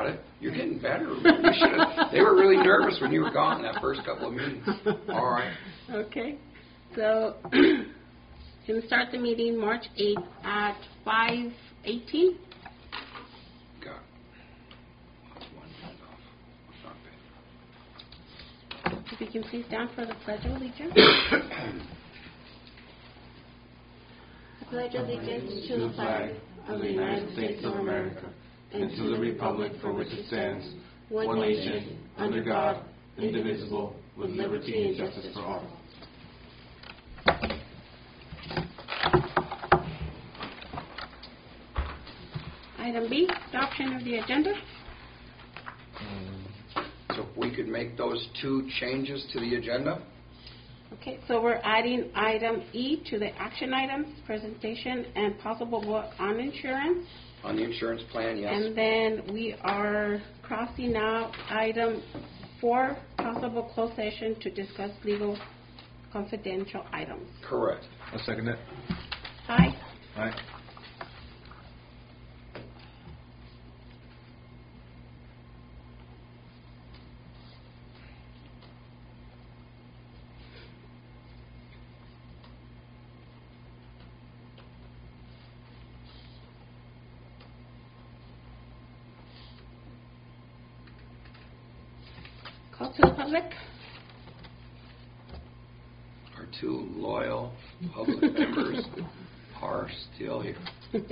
it. You're getting better. They were really nervous when you were gone that first couple of meetings. All right. Okay. So, going to start the meeting March 8th at 5:18. Got it. That's 1 minute off. Not bad. If you can please stand for the Pledge of Allegiance. I pledge allegiance to the flag of the United States of America and to the republic for which it stands, one nation, under God, indivisible, with liberty and justice for all. Item B, adoption of the agenda. So if we could make those 2 changes to the agenda. Okay, so we're adding item E to the action items, presentation and possible vote on insurance. On the insurance plan, yes. And then we are crossing out item 4, possible closed session to discuss legal confidential items. Correct. I'll second that. Aye. Aye. Call to the public. Our 2 loyal public members are still here.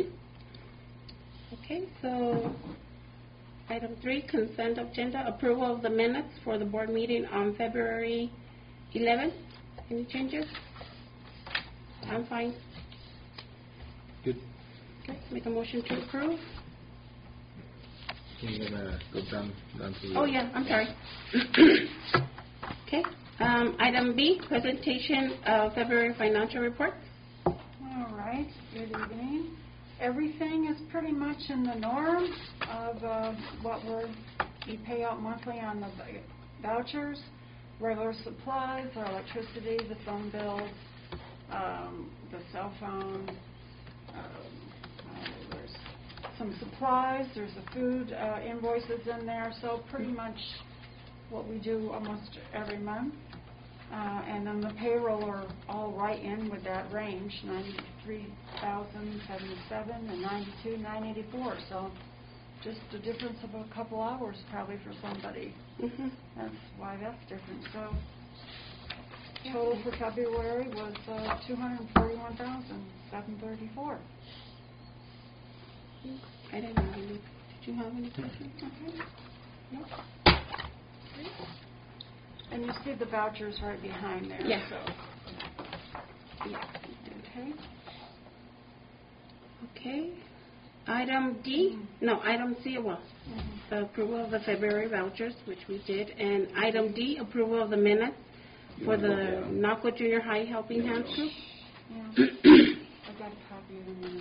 Okay, so item 3, consent agenda, approval of the minutes for the board meeting on February 11th. Any changes? I'm fine. Good. Okay, make a motion to approve. You're gonna go down to the. Oh yeah, I'm sorry. Okay. Item B, presentation of February financial report. All right, good evening. Everything is pretty much in the norm of what we pay out monthly on the vouchers, regular supplies, our electricity, the phone bills, the cell phone, there's some supplies, there's the food invoices in there, so pretty much what we do almost every month. And then the payroll are all right in with that range, $93,077 and $92,984. So just a difference of a couple hours probably for somebody. Mm-hmm. That's why that's different. So total for February was $241,734. I didn't have any. Did you have any questions? Okay. No. And you see the vouchers right behind there. Yeah. So. Yeah. Okay. Okay. Item D, no, item C, well, Mm-hmm. the approval of the February vouchers, which we did, and item D, approval of the minutes for the Naco Junior High Helping Hands group. Yeah. I got a copy of the minutes.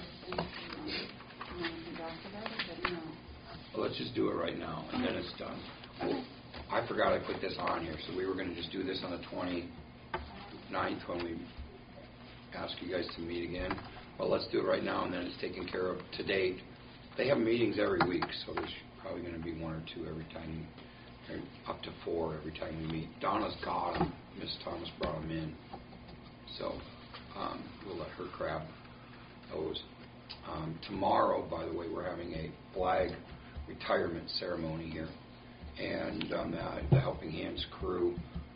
Well, let's just do it right now, and then it's done. Well, I forgot I put this on here, so we were going to just do this on the 29th when we ask you guys to meet again. Well, let's do it right now, and then it's taken care of to date. They have meetings every week, so there's probably going to be 1 or 2 every time, or up to 4 every time we meet. Donna's got them. Miss Thomas brought them in, so we'll let her grab those. Tomorrow, by the way, we're having a flag retirement ceremony here, and the Helping Hands crew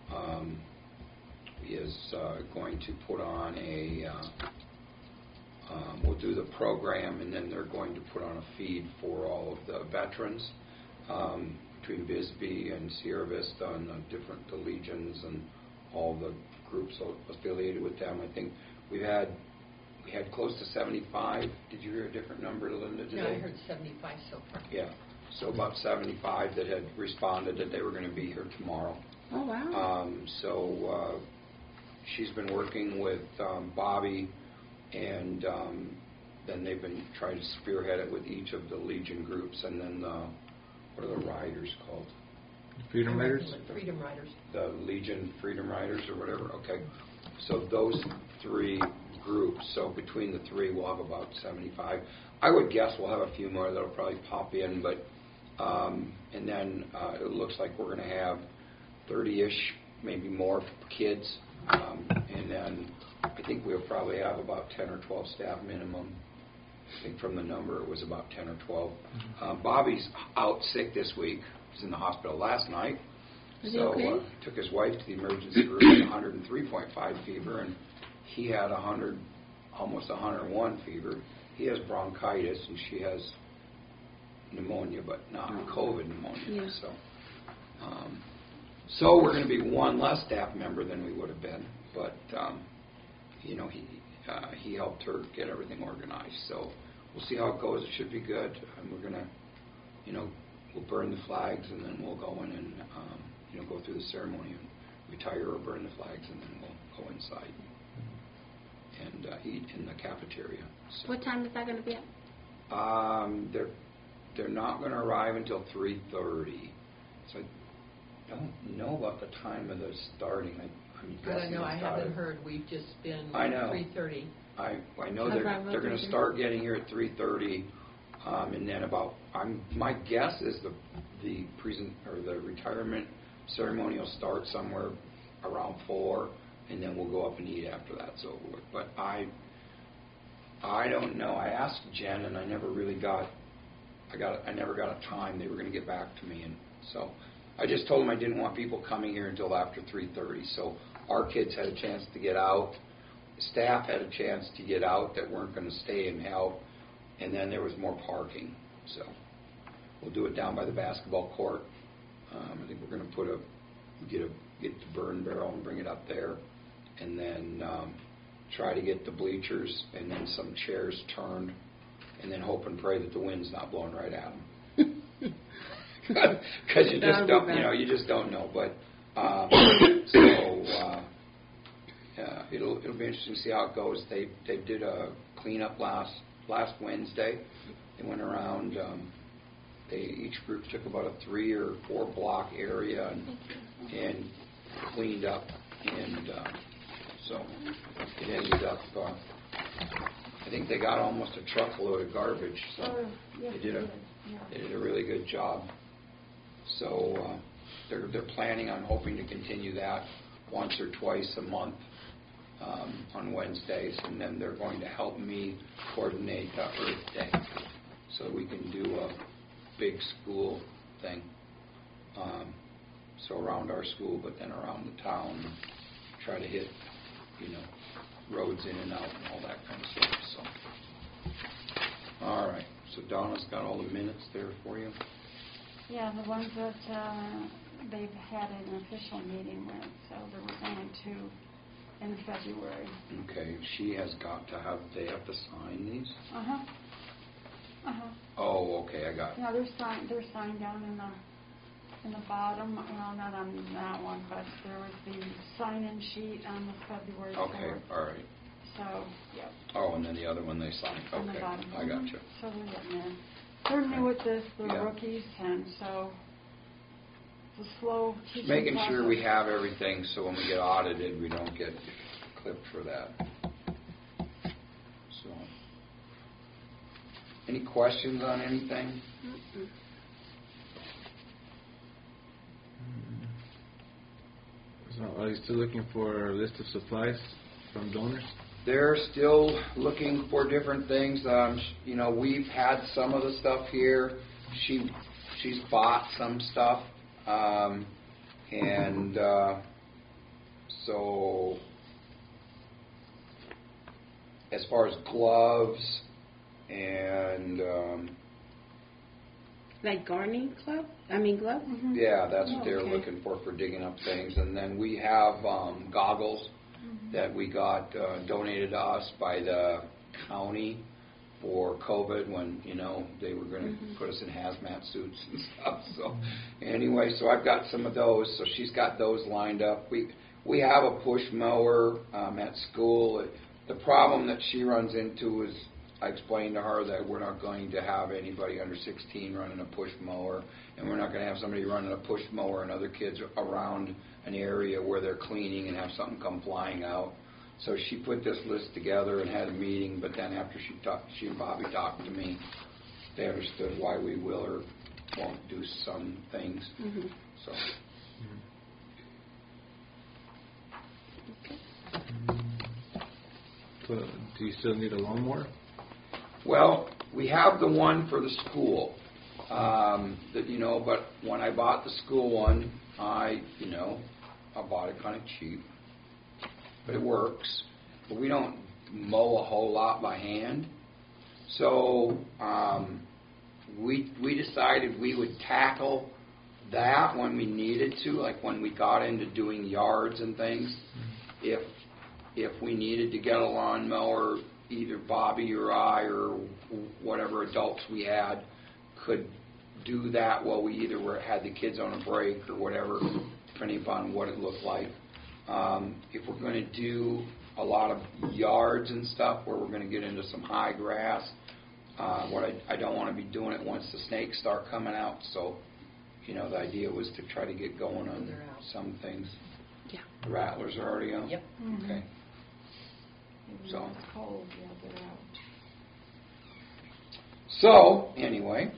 is going to put on we'll do the program, and then they're going to put on a feed for all of the veterans between Bisbee and Sierra Vista and the Legions and all the groups affiliated with them. I think we had close to 75. Did you hear a different number, Linda, today? No, I heard 75 so far. Yeah. So about 75 that had responded that they were going to be here tomorrow. Oh, wow. So she's been working with Bobby, and then they've been trying to spearhead it with each of the Legion groups, and then what are the riders called? Freedom Riders? Freedom Riders. The Legion Freedom Riders or whatever. Okay. So those 3 groups, so between the 3 we'll have about 75. I would guess we'll have a few more that'll probably pop in, but And then it looks like we're going to have 30-ish, maybe more kids. And then I think we'll probably have about 10 or 12 staff minimum. I think from the number it was about 10 or 12. Bobby's out sick this week. He's in the hospital last night. Is he So okay? took his wife to the emergency room with 103.5 fever, and he had 100, almost 101 fever. He has bronchitis, and she has pneumonia, but not COVID pneumonia. Yeah. So we're going to be one less staff member than we would have been, but he helped her get everything organized. So we'll see how it goes. It should be good. And we're going to, we'll burn the flags, and then we'll go in and go through the ceremony and retire or burn the flags, and then we'll go inside and eat in the cafeteria. So, What time is that going to be at? they're not going to arrive until 3:30. So I don't know about the time of the starting. I'm I don't guessing know. they I started- haven't heard. We've just been I know. 3:30. I know How they're about going to Wednesday? start getting here at 3:30, and then my guess is the retirement ceremony will start somewhere around 4, and then we'll go up and eat after that. So, but I don't know. I asked Jen, and I never really got a time. They were going to get back to me, and so I just told them I didn't want people coming here until after 3:30. So our kids had a chance to get out. Staff had a chance to get out that weren't going to stay and help, and then there was more parking. So we'll do it down by the basketball court. I think we're going to get the burn barrel and bring it up there, and then try to get the bleachers and then some chairs turned, and then hope and pray that the wind's not blowing right at them. Because you just don't, you just don't know. But it'll be interesting to see how it goes. They did a cleanup last Wednesday. They went around. Each group took about a 3 or 4 block area and cleaned up, and so it ended up. I think they got almost a truckload of garbage. So they did a really good job. So they're planning on hoping to continue that once or twice a month on Wednesdays, and then they're going to help me coordinate Earth Day, so we can do a big school thing. So around our school, but then around the town, try to hit, roads in and out and all that kind of stuff. So, all right. So Donna's got all the minutes there for you. Yeah, the ones that they've had an official meeting with. So there was only 2 in February. Okay. She has got to have. They have to sign these. Oh, okay. I got. Yeah, they're signed down in the bottom. Well, not on that one, but there was the sign-in sheet on the February 4th. Okay. All right. So, yeah. Oh, and then the other one they signed. On the Okay. bottom. I got you. So they're getting there. They're new at this. They're Yeah. rookies, and so it's a slow teaching Making process. sure we have everything so when we get audited, we don't get clipped for that. So, any questions on anything? So are you still looking for a list of supplies from donors? They're still looking for different things. We've had some of the stuff here. She's bought some stuff, and so as far as gloves and Like gardening club? I mean gloves? Mhm. yeah, that's what they're Okay. looking for digging up things. And then we have goggles that we got donated to us by the county for COVID when, they were going to put us in hazmat suits and stuff. So anyway, so I've got some of those. So she's got those lined up. We have a push mower at school. The problem that she runs into is I explained to her that we're not going to have anybody under 16 running a push mower, and we're not going to have somebody running a push mower and other kids around an area where they're cleaning and have something come flying out. So she put this list together and had a meeting, but then after she and Bobby talked to me, they understood why we will her won't do some things. Mhm. So, So, do you still need a lawnmower? well, we have the one for the school, but when I bought the school one, I bought it kind of cheap, but it works. But we don't mow a whole lot by hand, so we decided we would tackle that when we needed to, like when we got into doing yards and things. If we needed to get a lawnmower, either Bobby or I or whatever adults we had could do that while we either had the kids on a break or whatever, depending upon what it looked like. If we're going to do a lot of yards and stuff where we're going to get into some high grass, I don't want to be doing it once the snakes start coming out. So, the idea was to try to get going on They're out. some things. Yeah. The rattlers are already out? Yep. Okay. Even So. though it's cold, yeah, they're out. So, anyway,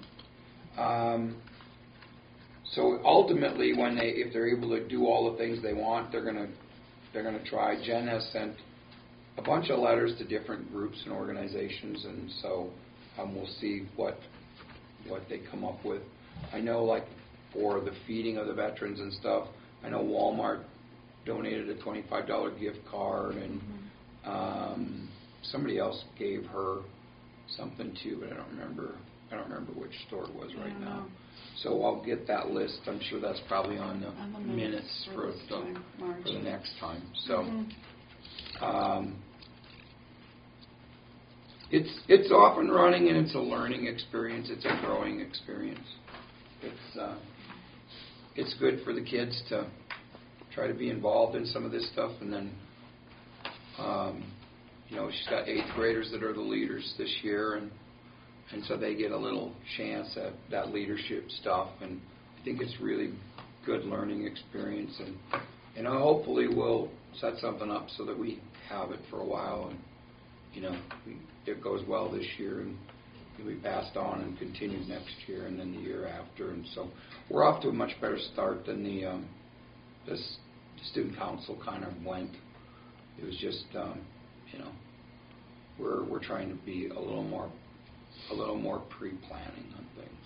so ultimately, if they're able to do all the things they want, they're gonna try. Jen has sent a bunch of letters to different groups and organizations, and so we'll see what they come up with. I know, like for the feeding of the veterans and stuff, I know Walmart donated a $25 gift card, and somebody else gave her something too, but I don't remember which store it was right now. So I'll get that list. I'm sure that's probably on the minutes for the next time. So it's off and running, and it's a learning experience. It's a growing experience. It's good for the kids to try to be involved in some of this stuff, and then she's got 8th graders that are the leaders this year, and so they get a little chance at that leadership stuff, and I think it's really good learning experience, and hopefully we'll set something up so that we have it for a while, and it goes well this year, and it'll be passed on and continued next year, and then the year after, and so we're off to a much better start than the student council kind of went. It was just we're trying to be a little more pre-planning on things.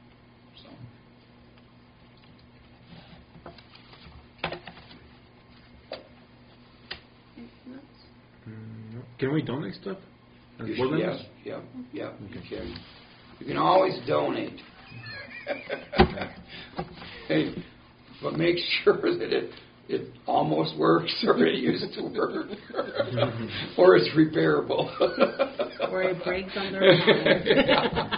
So. Can we donate stuff? As board Yes, members? yeah, you can. You can always donate. Hey, but make sure that it almost works or it used to work or it's repairable. Or it breaks on their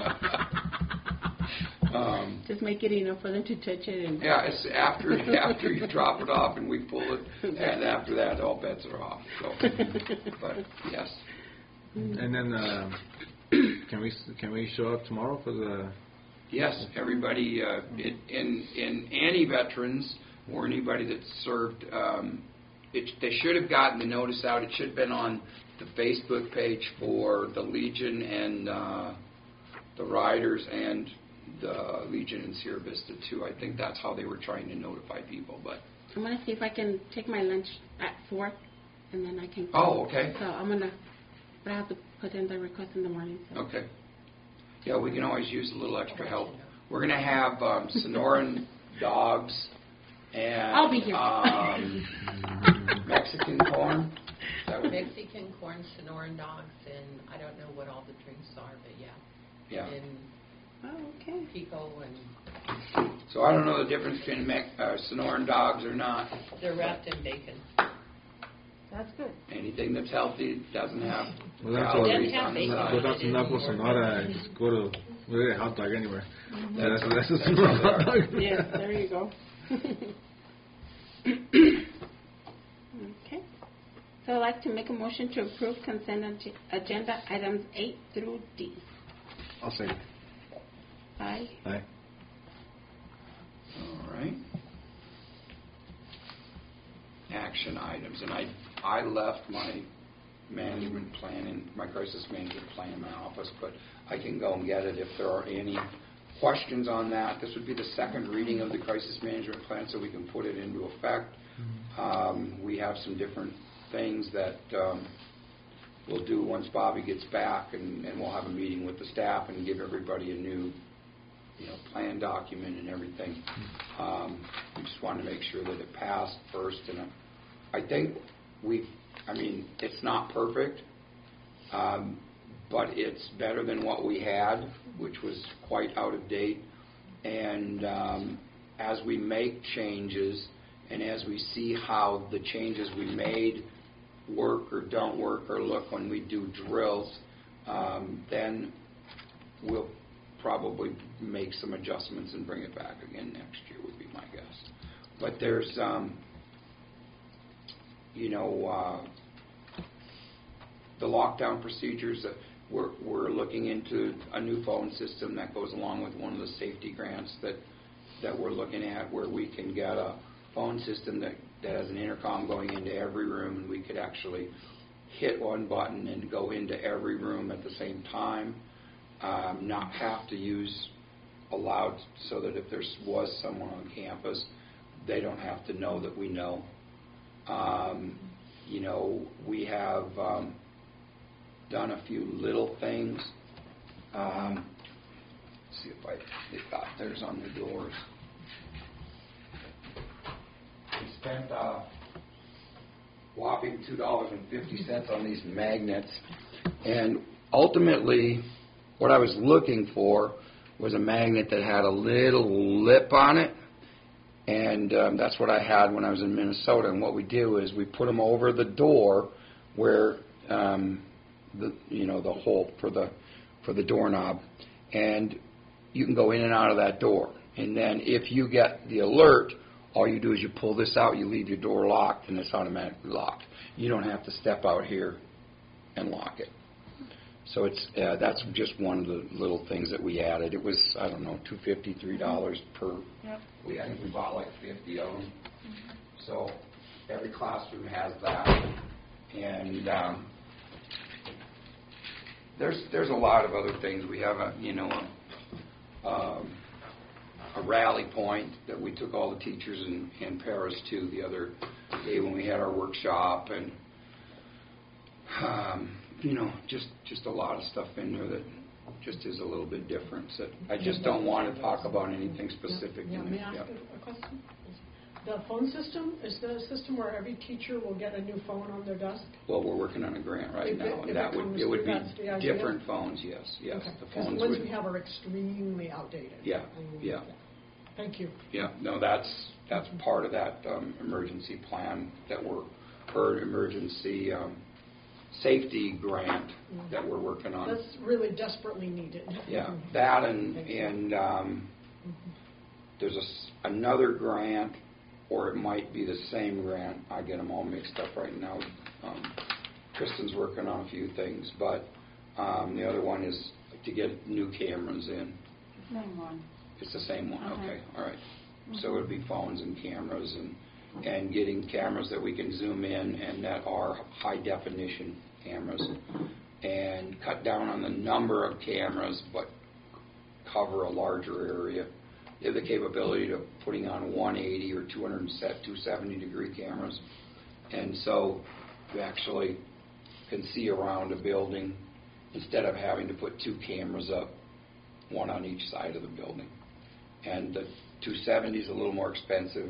own. Just make it enough for them to touch it. And Yeah, it's after you drop it off and we pull it, and after that all bets are off. So, but yes. And then, can we show up tomorrow for the? Yes, everybody in any veterans or anybody that served, they should have gotten the notice out. It should have been on the Facebook page for the Legion and the Riders and the Legion in Sierra Vista too. I think that's how they were trying to notify people. But I'm going to see if I can take my lunch at 4, and then I can. Oh, okay. So but I have to put in the request in the morning. So. Okay. Yeah, we can always use a little extra help. We're going to have Sonoran dogs and I'll be here. Mexican corn. Mexican corn, Sonoran dogs, and I don't know what all the drinks are, but Yeah. And Oh, okay. pico, and So I don't know the difference between Sonoran dogs or not. they're wrapped in bacon. That's good. Anything that's healthy doesn't have Well, that's calories all. on the Doesn't have Go side. down to Naples, Sonora, and just go to we'll get a hot dog anywhere. That's That's a Sonora hot dog. Yes, there you go. Okay. So I'd like to make a motion to approve consent agenda items 8 through D. I'll say. Aye. Aye. All right. Action items, and I left my management plan and my crisis management plan in my office, but I can go and get it if there are any, questions on that, this would be the second reading of the crisis management plan, so we can put it into effect. We have some different things that we'll do once Bobby gets back, and we'll have a meeting with the staff and give everybody a new plan document and everything. We just wanted to make sure that it passed first, and I think it's not perfect, but it's better than what we had, which was quite out of date. And as we make changes, and as we see how the changes we made work or don't work or look when we do drills, then we'll probably make some adjustments and bring it back again next year would be my guess. But there's, the lockdown procedures that we're looking into a new phone system that goes along with one of the safety grants that we're looking at, where we can get a phone system that has an intercom going into every room, and we could actually hit one button and go into every room at the same time, not have to use a loud, so that if there was someone on campus, they don't have to know that we know. We have done a few little things. See if they got theirs on the doors. We spent whopping $2.50 on these magnets, and ultimately what I was looking for was a magnet that had a little lip on it, and that's what I had when I was in Minnesota. And what we do is we put them over the door where the hole for the doorknob, and you can go in and out of that door. And then if you get the alert, all you do is you pull this out, you leave your door locked, and it's automatically locked. You don't have to step out here and lock it. So that's just one of the little things that we added. It was, I don't know, $2.50, $3 per. Yep. I think we bought like 50 of them. So every classroom has that. And there's a lot of other things. We have a rally point that we took all the teachers and paras to the other day when we had our workshop, and just a lot of stuff in there that just is a little bit different. So I just don't want to talk about anything specific. May I ask a question? The phone system, is the system where every teacher will get a new phone on their desk? Well, we're working on a grant right now, and it would be different phones, yes. Okay. The phones the ones we have are extremely outdated. Yeah. Thank you. Yeah, no, that's part of that emergency plan or emergency safety grant that we're working on. That's really desperately needed. Yeah, that and there's another grant, or it might be the same grant. I get them all mixed up right now. Kristen's working on a few things, but the other one is to get new cameras in. Same one. It's the same one. Okay, all right. So it would be phones and cameras, and getting cameras that we can zoom in and that are high definition cameras, and cut down on the number of cameras but cover a larger area. They have the capability of putting on 180 or 270 degree cameras, and so you actually can see around a building instead of having to put two cameras up, one on each side of the building. And the 270 is a little more expensive,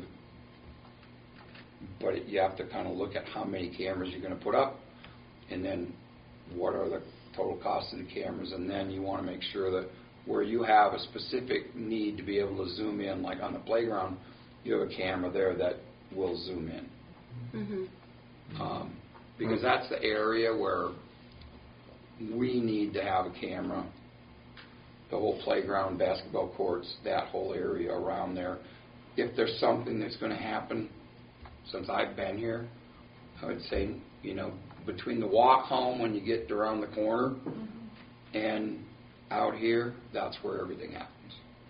but you have to kind of look at how many cameras you're going to put up, and then what are the total costs of the cameras, and then you want to make sure that where you have a specific need to be able to zoom in, like on the playground, you have a camera there that will zoom in. Because that's the area where we need to have a camera. The whole playground, basketball courts, that whole area around there. If there's something that's going to happen, since I've been here, I would say, between the walk home when you get around the corner and out here, that's where everything happens.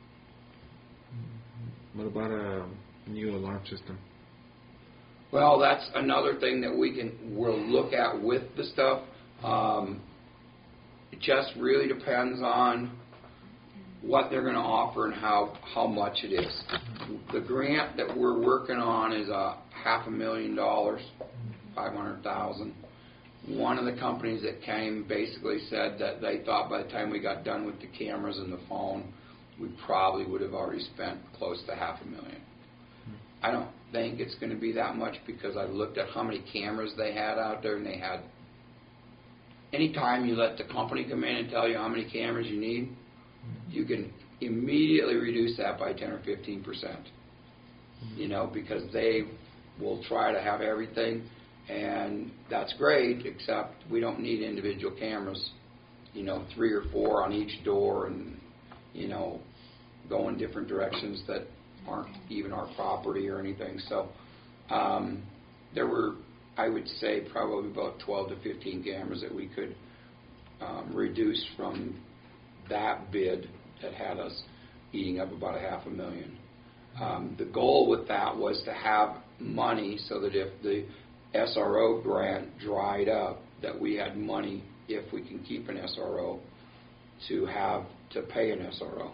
What about a new alarm system? Well, that's another thing that we'll look at with the stuff. It just really depends on what they're going to offer and how much it is. The grant that we're working on is $500,000, $500,000. One of the companies that came basically said that they thought by the time we got done with the cameras and the phone, we probably would have already spent close to $500,000. I don't think it's going to be that much because I looked at how many cameras they had out there, and they had. Anytime you let the company come in and tell you how many cameras you need, you can immediately reduce that by 10 or 15%. You know, because they will try to have everything, and that's great, except we don't need individual cameras, you know, 3 or 4 on each door and, you know, go in different directions that aren't even our property or anything. So there were, I would say, probably about 12 to 15 cameras that we could reduce from that bid that had us eating up about $500,000. The goal with that was to have money so that if the SRO grant dried up, that we had money, if we can keep an SRO, to pay an SRO.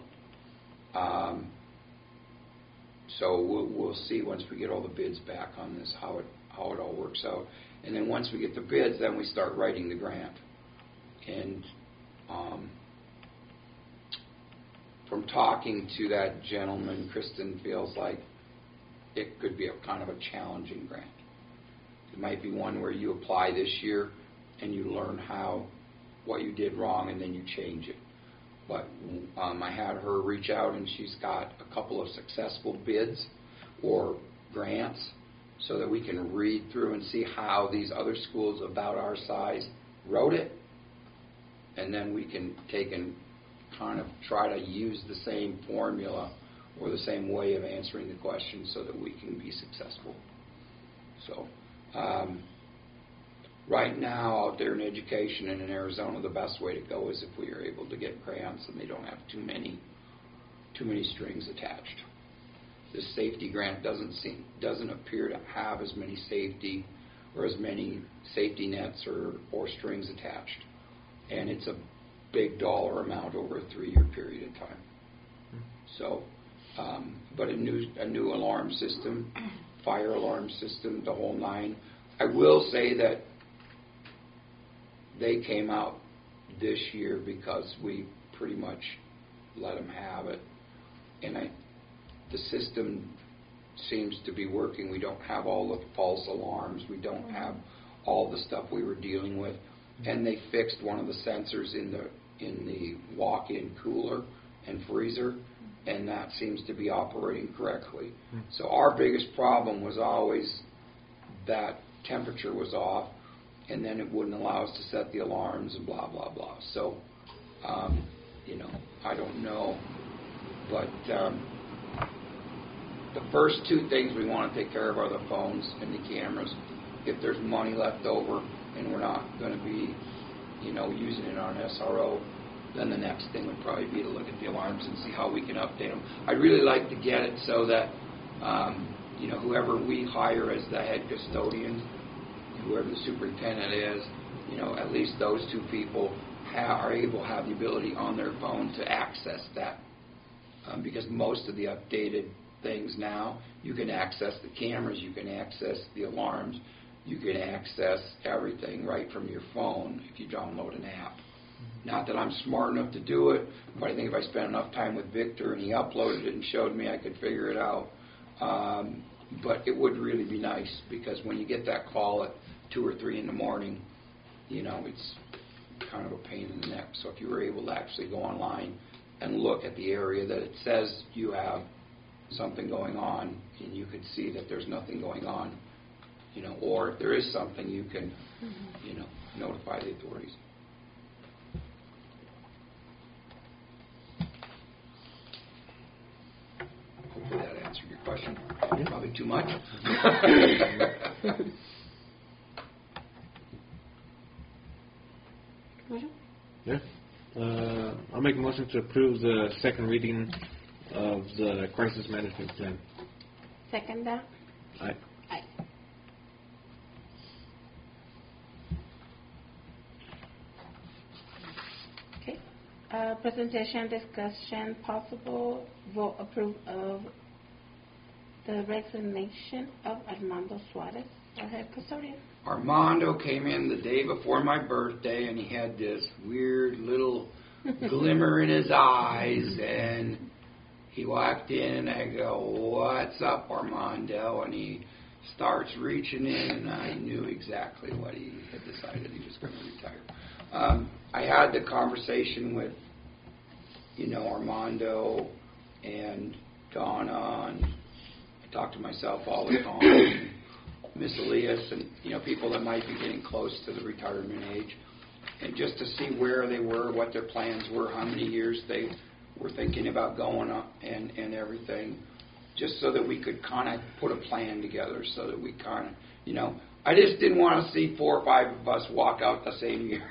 So we'll see once we get all the bids back on this how it all works out. And then once we get the bids, then we start writing the grant. And from talking to that gentleman, Kristen feels like it could be a kind of a challenging grant. It might be one where you apply this year and you learn what you did wrong, and then you change it. But I had her reach out, and she's got a couple of successful bids or grants so that we can read through and see how these other schools about our size wrote it. And then we can take and kind of try to use the same formula or the same way of answering the question so that we can be successful. So right now out there in education and in Arizona, the best way to go is if we are able to get grants and they don't have too many strings attached. The safety grant doesn't appear to have as many safety nets or strings attached, and it's a big dollar amount over a 3-year period of time. So, but a new alarm system, fire alarm system, the whole nine. I will say that they came out this year because we pretty much let them have it, and the system seems to be working. We don't have all the false alarms. We don't have all the stuff we were dealing with, and they fixed one of the sensors in the walk-in cooler and freezer, and that seems to be operating correctly. So our biggest problem was always that temperature was off, and then it wouldn't allow us to set the alarms and blah, blah, blah. So, you know, I don't know. But the first 2 things we want to take care of are the phones and the cameras. If there's money left over and we're not going to be, you know, using it on SRO, then the next thing would probably be to look at the alarms and see how we can update them. I'd really like to get it so that, you know, whoever we hire as the head custodian, whoever the superintendent is, you know, at least those 2 people are able to have the ability on their phone to access that. Because most of the updated things now, you can access the cameras, you can access the alarms, you can access everything right from your phone if you download an app. Not that I'm smart enough to do it, but I think if I spent enough time with Victor and he uploaded it and showed me, I could figure it out. But it would really be nice, because when you get that call at 2 or 3 in the morning, you know, it's kind of a pain in the neck. So if you were able to actually go online and look at the area that it says you have something going on, and you could see that there's nothing going on, you know, or if there is something, you can, you know, notify the authorities. Hopefully that answered your question. Probably too much. Yeah. I'll make a motion to approve the second reading of the crisis management plan. Second that? Aye. Aye. Okay. Presentation, discussion, possible vote approve of the resignation of Armando Suarez, our head custodian. Armando came in the day before my birthday, and he had this weird little glimmer in his eyes, and he walked in, and I go, "What's up, Armando?" And he starts reaching in, and I knew exactly what he had decided he was going to retire. I had the conversation with, Armando and Donna, and I talk to myself all the time, and Miss Elias, and, people that might be getting close to the retirement age, and just to see where they were, what their plans were, how many years they were thinking about going up and everything, just so that we could kind of put a plan together, so that we kind of, I just didn't want to see 4 or 5 of us walk out the same year.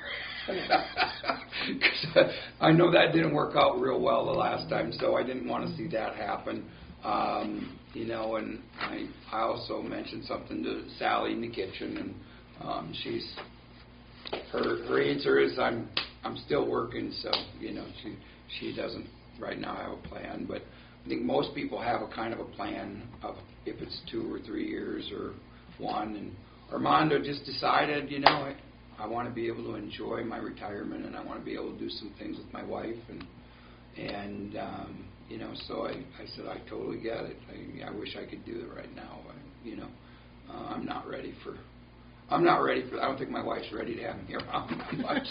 Because I know that didn't work out real well the last time, so I didn't want to see that happen. And I also mentioned something to Sally in the kitchen, and her answer is I'm still working, so she doesn't right now have a plan, but I think most people have a kind of a plan of if it's 2 or 3 years or 1. And Armando just decided, I want to be able to enjoy my retirement, and I want to be able to do some things with my wife, and so I said I totally get it. I wish I could do it right now. I'm not ready for. I don't think my wife's ready to have me around that much.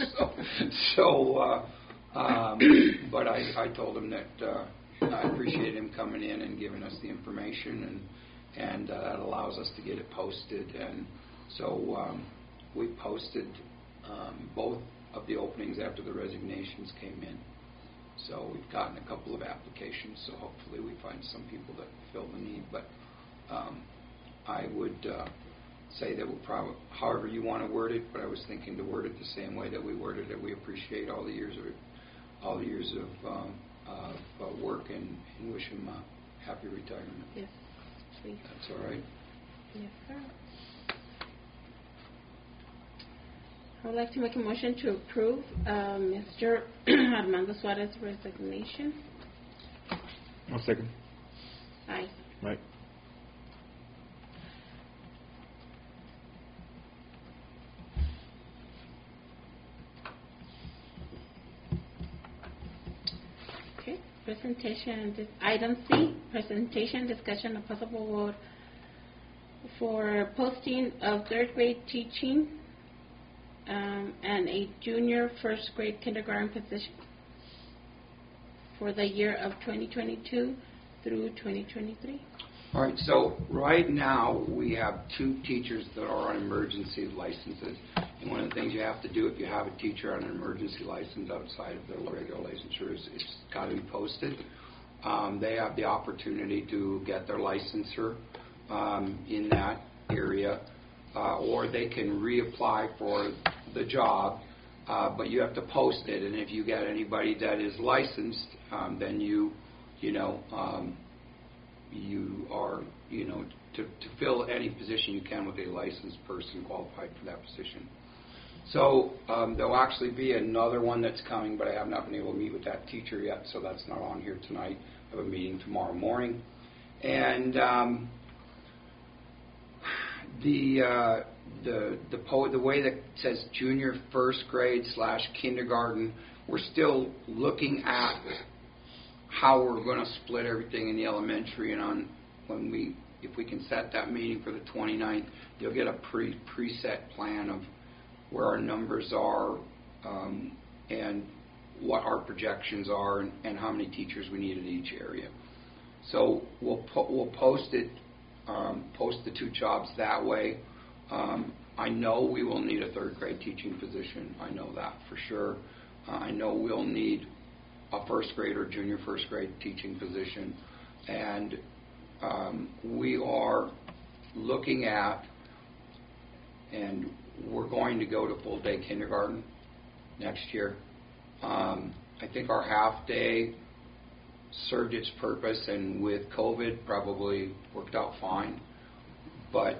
But I told him that I appreciate him coming in and giving us the information, and that allows us to get it posted. And so we posted both of the openings after the resignations came in. So we've gotten a couple of applications, so hopefully we find some people that fill the need. But I would say that we'll probably, however you want to word it, but I was thinking to word it the same way that we worded it. We appreciate all the years of work, and wish him a happy retirement. Yes, please. That's all right. Yes, sir. I would like to make a motion to approve Mr. Armando Suarez's resignation. I'll second. Aye. Right. Okay. Presentation. Item C. Presentation, discussion, of possible vote for posting of 3rd grade teaching and a junior 1st grade kindergarten position for the year of 2022 through 2023. All right, so right now we have 2 teachers that are on emergency licenses. And one of the things you have to do if you have a teacher on an emergency license outside of their regular licensure is it's got to be posted. They have the opportunity to get their licensure in that area, or they can reapply for the job, but you have to post it. And if you get anybody that is licensed, then you are, to fill any position you can with a licensed person qualified for that position. So there'll actually be another one that's coming, but I have not been able to meet with that teacher yet, so that's not on here tonight. I have a meeting tomorrow morning. And the way that it says junior 1st grade / kindergarten, we're still looking at how we're going to split everything in the elementary, and if we can set that meeting for the 29th, you'll get a preset plan of where our numbers are and what our projections are and how many teachers we need in each area. So we'll post it, post the 2 jobs that way. I know we will need a 3rd grade teaching position. I know that for sure. I know we'll need a 1st grade or junior 1st grade teaching position. And we are looking at, and we're going to go to full day kindergarten next year. I think our half day served its purpose, and with COVID probably worked out fine. But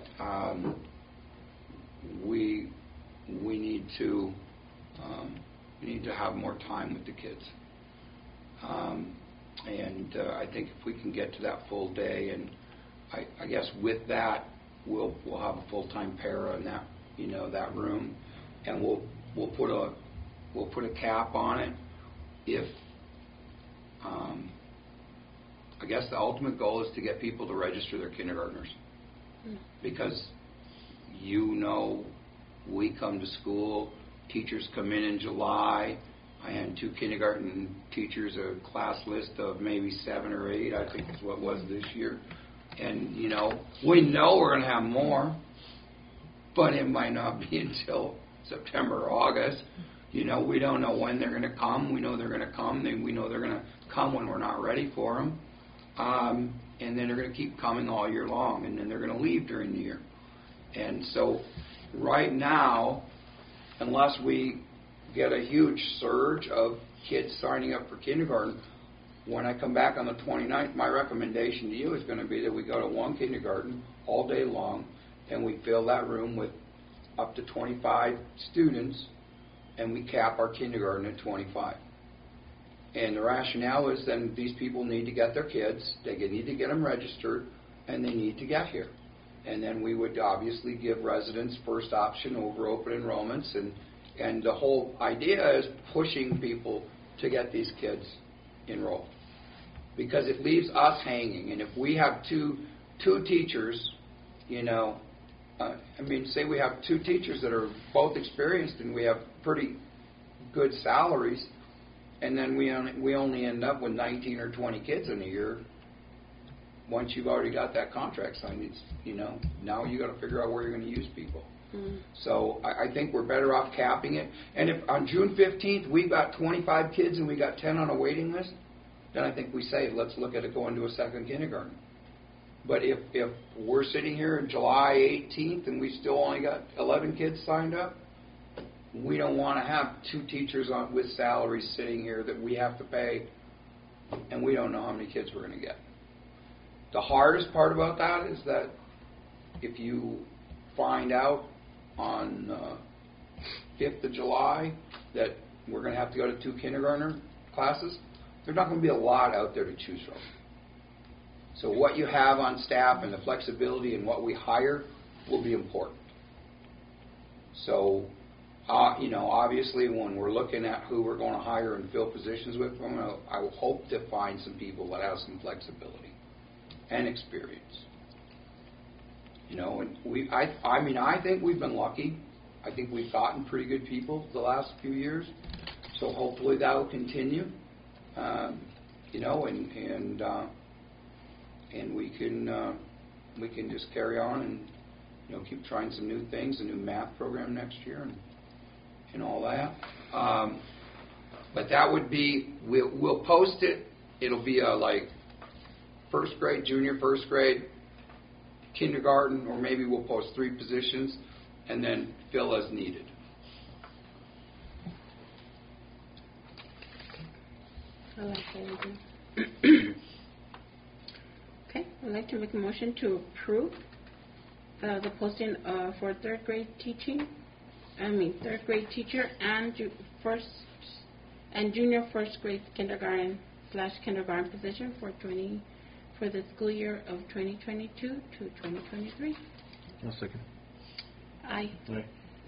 we need to have more time with the kids. And I think if we can get to that full day, and I guess with that, we'll have a full-time para in that, that room, and we'll put a cap on it. If I guess the ultimate goal is to get people to register their kindergartners, because we come to school, teachers come in July. I had 2 kindergarten teachers, a class list of maybe 7 or 8, I think is what it was this year. And, we know we're going to have more, but it might not be until September or August. We don't know when they're going to come. We know they're going to come. We know they're going to come when we're not ready for them. And then they're going to keep coming all year long, and then they're going to leave during the year. And so right now, unless we get a huge surge of kids signing up for kindergarten, when I come back on the 29th, my recommendation to you is going to be that we go to 1 kindergarten all day long, and we fill that room with up to 25 students, and we cap our kindergarten at 25. And the rationale is then these people need to get their kids, they need to get them registered, and they need to get here. And then we would obviously give residents first option over open enrollments, and the whole idea is pushing people to get these kids enrolled, because it leaves us hanging. And if we have two teachers, say we have 2 teachers that are both experienced and we have pretty good salaries, and then we only end up with 19 or 20 kids in a year. Once you've already got that contract signed, it's, now you got to figure out where you're going to use people. So I think we're better off capping it. And if on June 15th we've got 25 kids and we got 10 on a waiting list, then I think we say let's look at it going to a 2nd kindergarten. But if we're sitting here in July 18th and we still only got 11 kids signed up, we don't want to have 2 teachers with salaries sitting here that we have to pay, and we don't know how many kids we're going to get. The hardest part about that is that if you find out on 5th of July that we're going to have to go to 2 kindergartner classes, there's not going to be a lot out there to choose from. So what you have on staff and the flexibility and what we hire will be important. So, obviously when we're looking at who we're going to hire and fill positions with, I will hope to find some people that have some flexibility and experience. And I think we've been lucky. I think we've gotten pretty good people the last few years. So hopefully that will continue. And we can just carry on and keep trying some new things, a new math program next year, and all that. But that would be, we'll post it. It'll be like 1st grade, junior 1st grade, kindergarten, or maybe we'll post 3 positions and then fill as needed. I like that idea. Okay, I'd like to make a motion to approve the posting for 3rd grade teacher and junior 1st grade kindergarten/kindergarten position for the school year of 2022 to 2023. I'll second. Aye. Aye.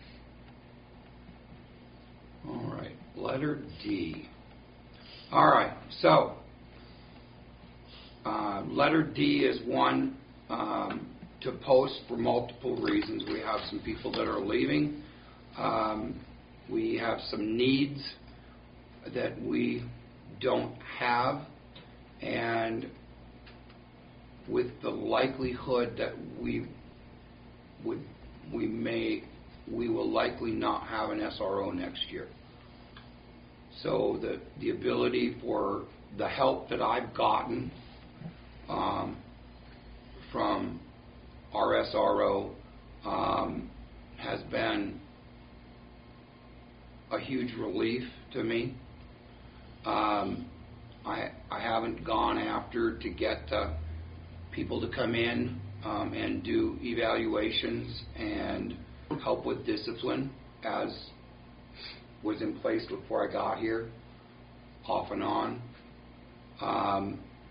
All right, letter D. All right, so letter D is one to post for multiple reasons. We have some people that are leaving. We have some needs that we don't have, and with the likelihood that we will likely not have an SRO next year. So the ability for the help that I've gotten from our SRO has been a huge relief to me. I haven't gone after to get people to come in and do evaluations and help with discipline, as was in place before I got here, off and on.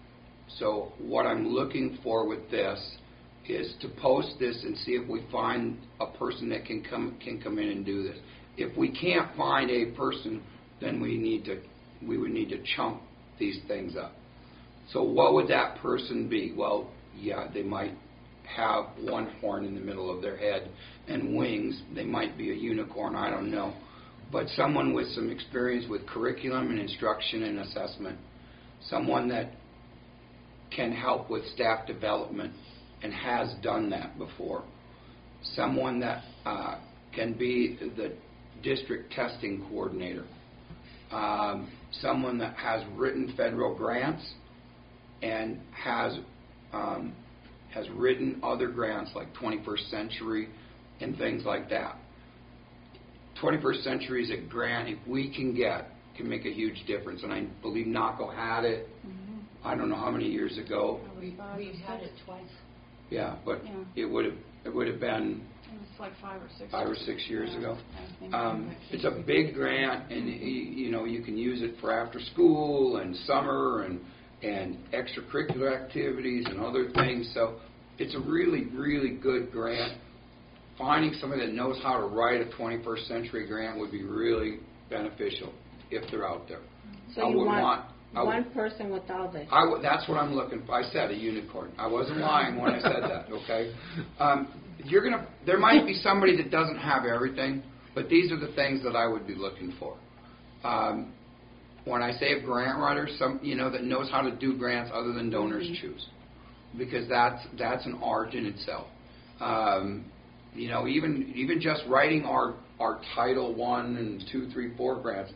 So what I'm looking for with this is to post this and see if we find a person that can come in and do this. If we can't find a person, then we would need to chunk these things up. So what would that person be? Well, yeah, they might have one horn in the middle of their head and wings. They might be a unicorn, I don't know. But someone with some experience with curriculum and instruction and assessment. Someone that can help with staff development and has done that before. Someone that can be the district testing coordinator. Someone that has written federal grants and has written other grants like 21st Century and things like that. 21st Century is a grant, if we can make a huge difference. And I believe NACO had it, I don't know how many years ago. We've had it twice. Yeah, but it would have been It was like 5 or 6 years ago. I think. It's a big grant, and you can use it for after school and summer and extracurricular activities and other things. So it's a really, really good grant. Finding somebody that knows how to write a 21st Century grant would be really beneficial if they're out there. So you want one person with all this? That's what I'm looking for. I said a unicorn. I wasn't lying when I said that, okay? There might be somebody that doesn't have everything, but these are the things that I would be looking for. When I say a grant writer, that knows how to do grants other than Donors Choose, because that's an art in itself. Even just writing our Title I and 2, 3, 4 grants,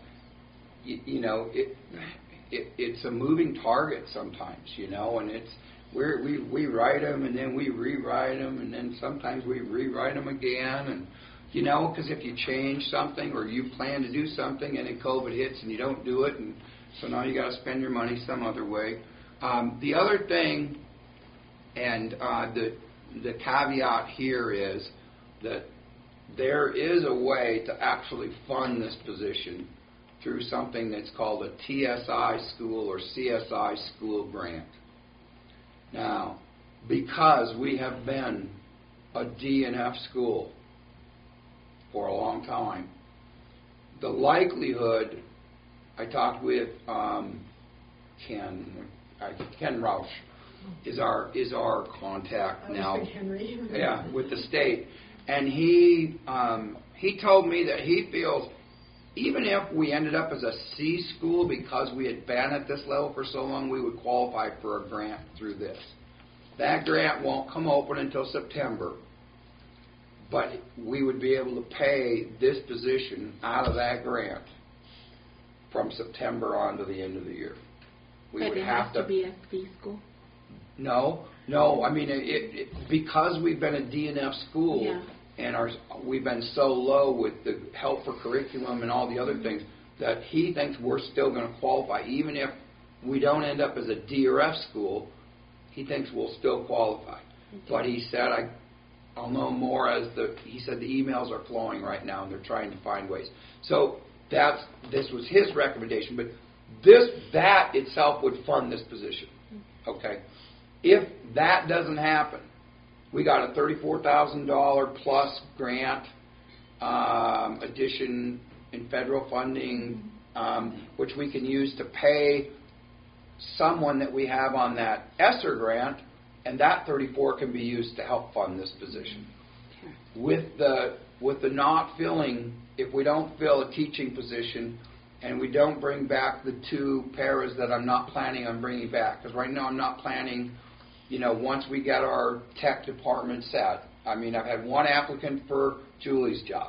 it's a moving target sometimes, and we write them and then we rewrite them and then sometimes we rewrite them again, and because if you change something or you plan to do something and then COVID hits and you don't do it, and so now you got to spend your money some other way. The other thing, and the caveat here is that there is a way to actually fund this position through something that's called a TSI school or CSI school grant. Now, because we have been a D&F school for a long time, the likelihood, I talked with Ken Roush is our contact now. Henry. Yeah, with the state, and he told me that he feels even if we ended up as a C school because we had been at this level for so long, we would qualify for a grant through this. That grant won't come open until September, but we would be able to pay this position out of that grant from September on to the end of the year. But it has to be a C school? No. I mean, because we've been a D&F school and we've been so low with the help for curriculum and all the other things that he thinks we're still going to qualify. Even if we don't end up as a D or F school, he thinks we'll still qualify. Okay. But he said, I'll know more he said the emails are flowing right now and they're trying to find ways. So this was his recommendation, but that itself would fund this position. Okay. If that doesn't happen, we got a $34,000 plus grant addition in federal funding, which we can use to pay someone that we have on that ESSER grant, and that $34,000 can be used to help fund this position. Okay. With the not filling, if we don't fill a teaching position and we don't bring back the 2 paras that I'm not planning on bringing back, because right now I'm not planning. Once we get our tech department set, I've had one applicant for Julie's job,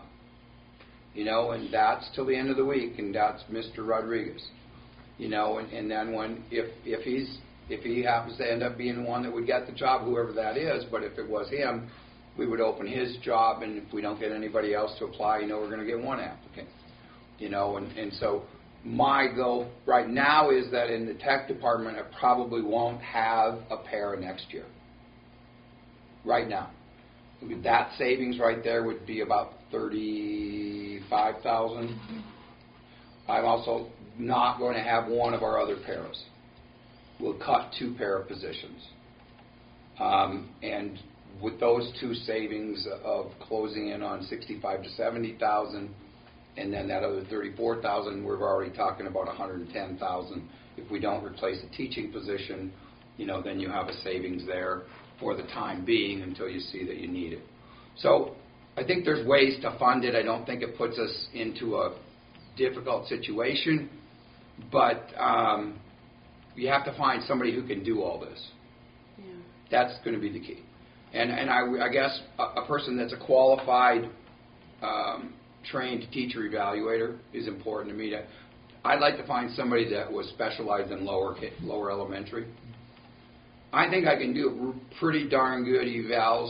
and that's till the end of the week, and that's Mr. Rodriguez, and then if he happens to end up being the one that would get the job, whoever that is, but if it was him, we would open his job, and if we don't get anybody else to apply, we're going to get one applicant, and so my goal right now is that in the tech department, I probably won't have a para next year. Right now. That savings right there would be about $35,000. I'm also not going to have one of our other paras. we'll cut 2 pair of positions. And with those 2 savings of closing in on 65 to 70,000, and then that other 34,000, we're already talking about 110,000. If we don't replace a teaching position, then you have a savings there for the time being until you see that you need it. So I think there's ways to fund it. I don't think it puts us into a difficult situation, but you have to find somebody who can do all this. Yeah. That's going to be the key. And I guess a person that's a qualified, trained teacher evaluator is important to me. I'd like to find somebody that was specialized in lower elementary. I think I can do pretty darn good evals,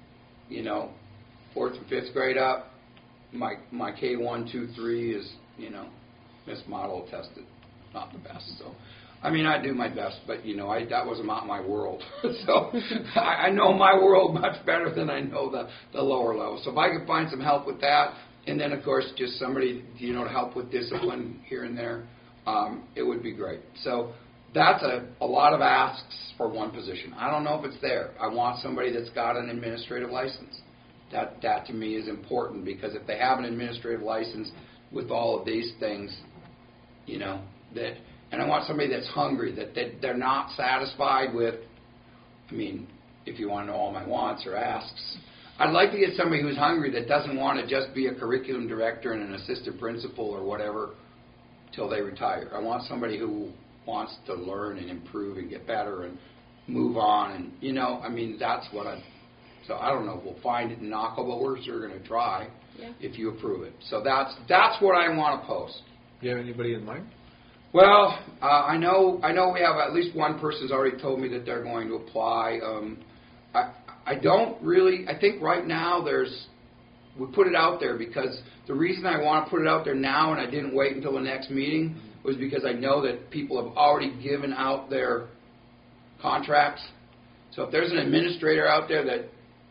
4th and 5th grade up. My K1, 2, 3 is, Miss Model tested, not the best. So, I do my best, but, that was not my world. So I know my world much better than I know the lower level. So if I could find some help with that, and then, of course, just somebody, to help with discipline here and there, it would be great. So that's a lot of asks for one position. I don't know if it's there. I want somebody that's got an administrative license. That to me is important, because if they have an administrative license with all of these things, and I want somebody that's hungry, that they're not satisfied with, if you want to know all my wants or asks, I'd like to get somebody who's hungry that doesn't want to just be a curriculum director and an assistant principal or whatever till they retire. I want somebody who wants to learn and improve and get better and move on. And, that's what so I don't know if we'll find it in Naco, but we're sure going to try if you approve it. So that's what I want to post. Do you have anybody in mind? Well, I know we have at least one person's already told me that they're going to apply. I don't really, I think right now we put it out there because the reason I want to put it out there now and I didn't wait until the next meeting was because I know that people have already given out their contracts. So if there's an administrator out there that,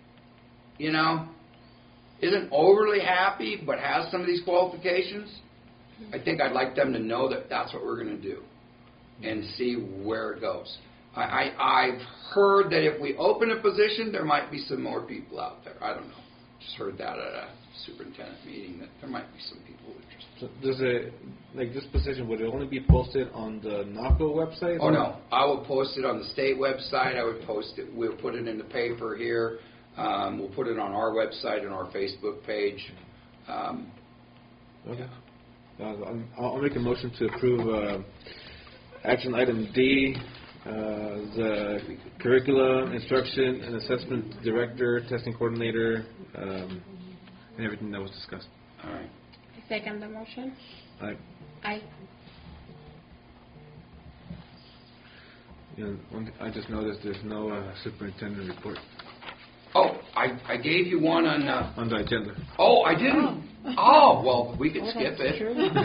isn't overly happy but has some of these qualifications, I think I'd like them to know that that's what we're going to do and see where it goes. I've heard that if we open a position, there might be some more people out there. I don't know. Just heard that at a superintendent meeting that there might be some people interested. So does this position, would it only be posted on the NACO website? Oh, no. I will post it on the state website. I would post it. We'll put it in the paper here. We'll put it on our website and our Facebook page. Okay. I'll make a motion to approve action item D, the curricula, instruction, and assessment director, testing coordinator, and everything that was discussed. All right. I second the motion. Aye. Aye. I just noticed there's no superintendent report Oh, I gave you one on... on the agenda. Oh, I didn't? Oh, well, we can skip it.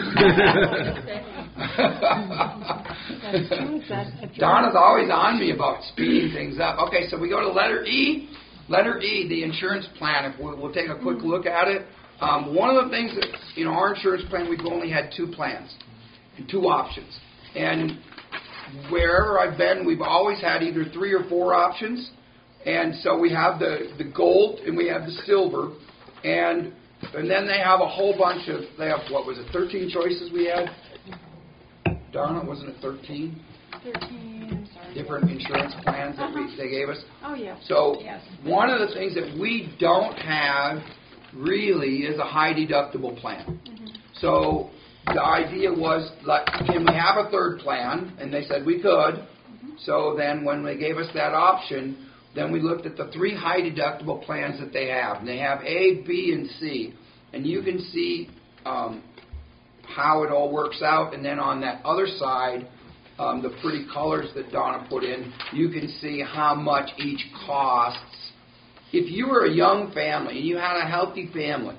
Donna's always on me about speeding things up. Okay, so we go to letter E. Letter E, the insurance plan. If we'll take a quick look at it. One of the things that, our insurance plan, we've only had 2 plans and 2 options. And wherever I've been, we've always had either 3 or 4 options. And so we have the gold and we have the silver. And then they have a whole bunch of, they have, 13 choices we had? Donna, wasn't it 13? 13, I'm sorry. Different insurance plans that they gave us. Oh, yes. So Yes. one of the things that we don't have really is a high deductible plan. Mm-hmm. So the idea was, like, can we have a third plan? And they said we could. Mm-hmm. So then when they gave us that option, then we looked at the 3 high deductible plans that they have. And they have A, B, and C. And you can see how it all works out. And then on that other side, the pretty colors that Donna put in, you can see how much each costs. If you were a young family and you had a healthy family,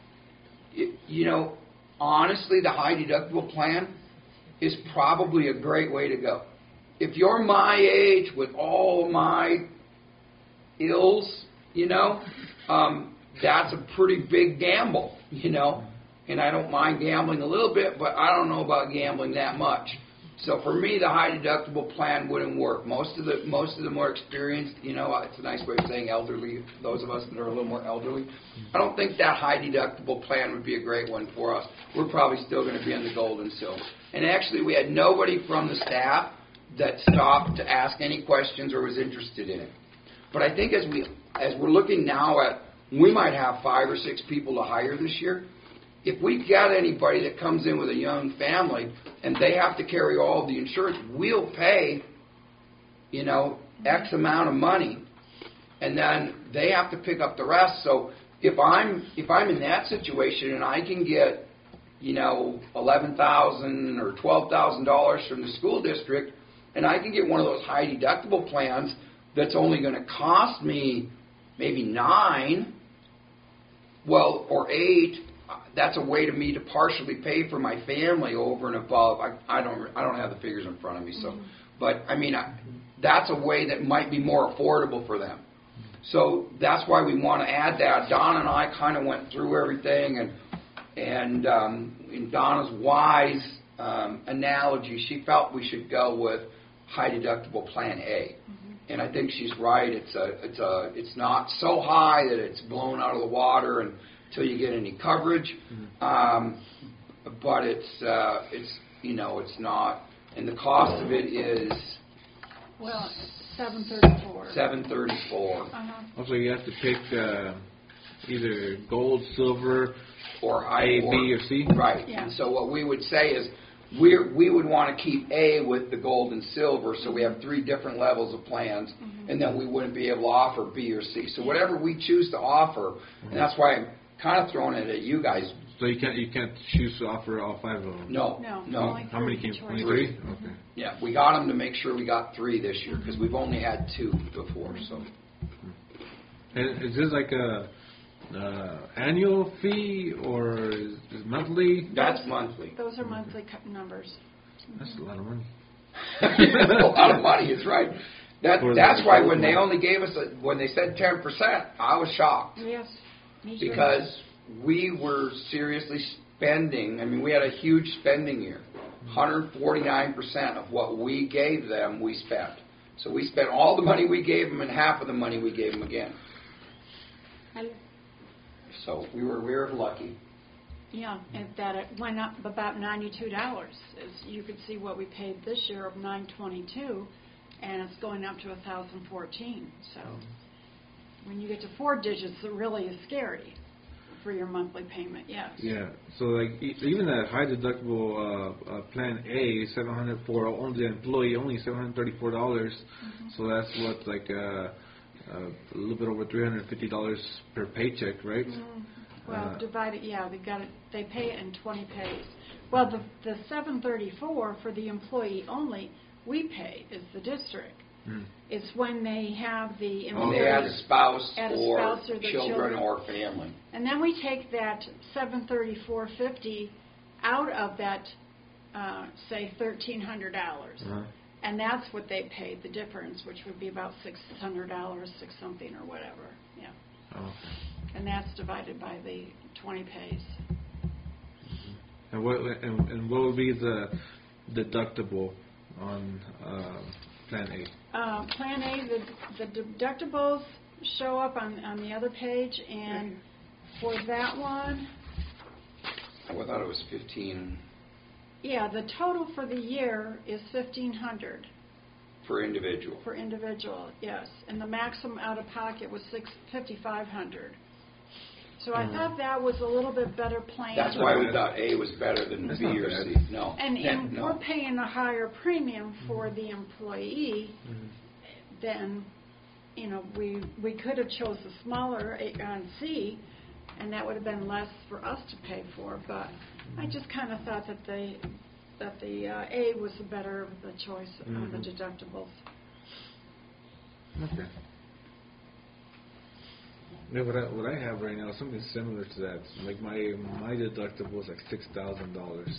honestly, the high deductible plan is probably a great way to go. If you're my age with all my ills, that's a pretty big gamble, And I don't mind gambling a little bit, but I don't know about gambling that much. So for me, the high deductible plan wouldn't work. Most of the more experienced, it's a nice way of saying elderly, those of us that are a little more elderly, I don't think that high deductible plan would be a great one for us. We're probably still going to be in the gold and silver. And actually, we had nobody from the staff that stopped to ask any questions or was interested in it. But I think as we're looking now at, we might have 5 or 6 people to hire this year. If we got anybody that comes in with a young family and they have to carry all of the insurance, we'll pay, X amount of money, and then they have to pick up the rest. So if I'm in that situation and I can get, $11,000 or $12,000 from the school district, and I can get one of those high deductible plans that's only going to cost me maybe $9, or $8. That's a way to me to partially pay for my family over and above. I don't have the figures in front of me, so, but that's a way that might be more affordable for them. So that's why we want to add that. Donna and I kind of went through everything, and in Donna's wise analogy, she felt we should go with high deductible plan A. And I think she's right. It's not so high that it's blown out of the water until you get any coverage, but it's not. And the cost of it is $734. $734. Also, you have to pick either gold, silver, or A, B, or C. Right. Yeah. And so what we would say is we would want to keep A with the gold and silver, so we have 3 different levels of plans, and then we wouldn't be able to offer B or C. So whatever we choose to offer, and that's why I'm kind of throwing it at you guys. So you can't choose to offer all 5 of them. No. Only How many came? 3 3? choices. Okay. Yeah, we got them to make sure we got 3 this year because we've only had 2 before. So. And is this like a annual fee or is it monthly? That's monthly. Those are monthly numbers. That's a lot of money. A lot of money, it's right. That's why when they money. only gave us, when they said 10%, I was shocked. Yes, me too. Because we were seriously spending, we had a huge spending year. 149% of what we gave them, we spent. So we spent all the money we gave them and half of the money we gave them again. So we were lucky. Yeah, and that it went up about $92. As you could see what we paid this year of $922, and it's going up to $1,014. So when you get to 4 digits, it really is scary for your monthly payment. Yes. Yeah. So like even that high deductible plan A, $700 for only the employee, only $734. So that's what like a little bit over $350 per paycheck, right? Well, divided, they pay it in 20 pays. Well, the $734 for the employee only, we pay is the district. It's when they have the employee. They add a spouse add a or spouse or the children or family. And then we take that $734.50 out of that, say, $1,300. And that's what they paid, the difference, which would be about $600, 6 something or whatever. Yeah. Oh. And that's divided by the 20 pays. And what would be the deductible on plan A? Plan A, the deductibles show up on the other page, and for that one, I thought it was 15 yeah, the total for the year is $1,500 for individual. for individual. Yes, and the maximum out of pocket was $5,500. So I thought that was a little bit better plan. That's why we thought A was better than That's B not or bad. C. No. And no. we're paying a higher premium for the employee than, we could have chose a smaller on C, and that would have been less for us to pay for. But I just kind of thought that the A was the better of the choice on the deductibles. Okay. Yeah, what I have right now is something similar to that. Like my deductible is like $6,000.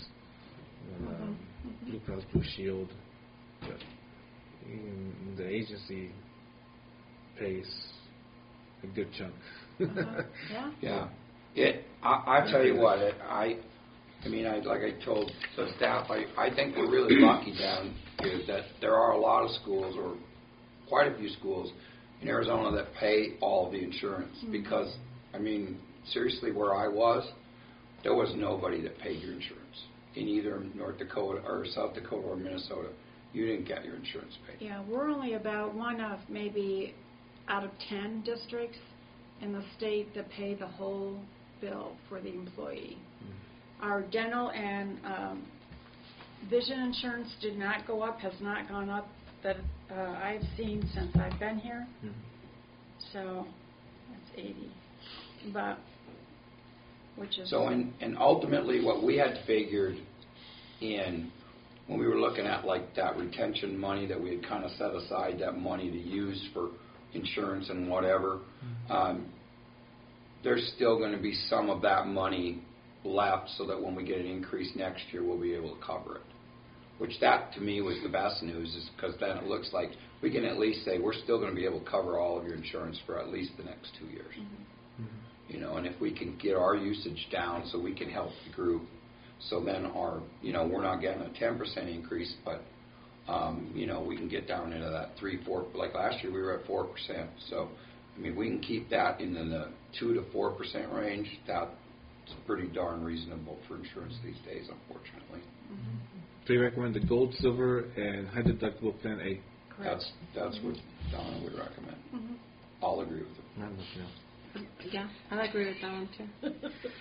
Blue Cross Blue Shield, but even the agency pays a good chunk. Yeah. Yeah. I tell you what, I mean, like I told the staff, I think we're really lucky down here that there are a lot of schools, or quite a few schools in Arizona that pay all of the insurance. Because, I mean, seriously, where I was, there was nobody that paid your insurance in either North Dakota or South Dakota or Minnesota. You didn't get your insurance paid. Yeah, we're only about one of maybe out of 10 districts in the state that pay the whole bill for the employee. Our dental and vision insurance did not go up, has not gone up that I've seen since I've been here. So that's 80. But which is so, and ultimately what we had figured in when we were looking at like that retention money that we had kind of set aside, that money to use for insurance and whatever, there's still going to be some of that money left so that when we get an increase next year, we'll be able to cover it. Which that, to me, was the best news, is because then it looks like we can at least say we're still going to be able to cover all of your insurance for at least the next 2 years. You know, and if we can get our usage down so we can help the group, so then our, you know, we're not getting a 10% increase, but, you know, we can get down into that 3-4, like last year we were at 4%. So, I mean, we can keep that in the 2 to 4% range. That's pretty darn reasonable for insurance these days, unfortunately. So you recommend the gold, silver, and high deductible plan A? correct. That's what Donna would recommend. I'll agree with it. Yeah, I agree with that one too.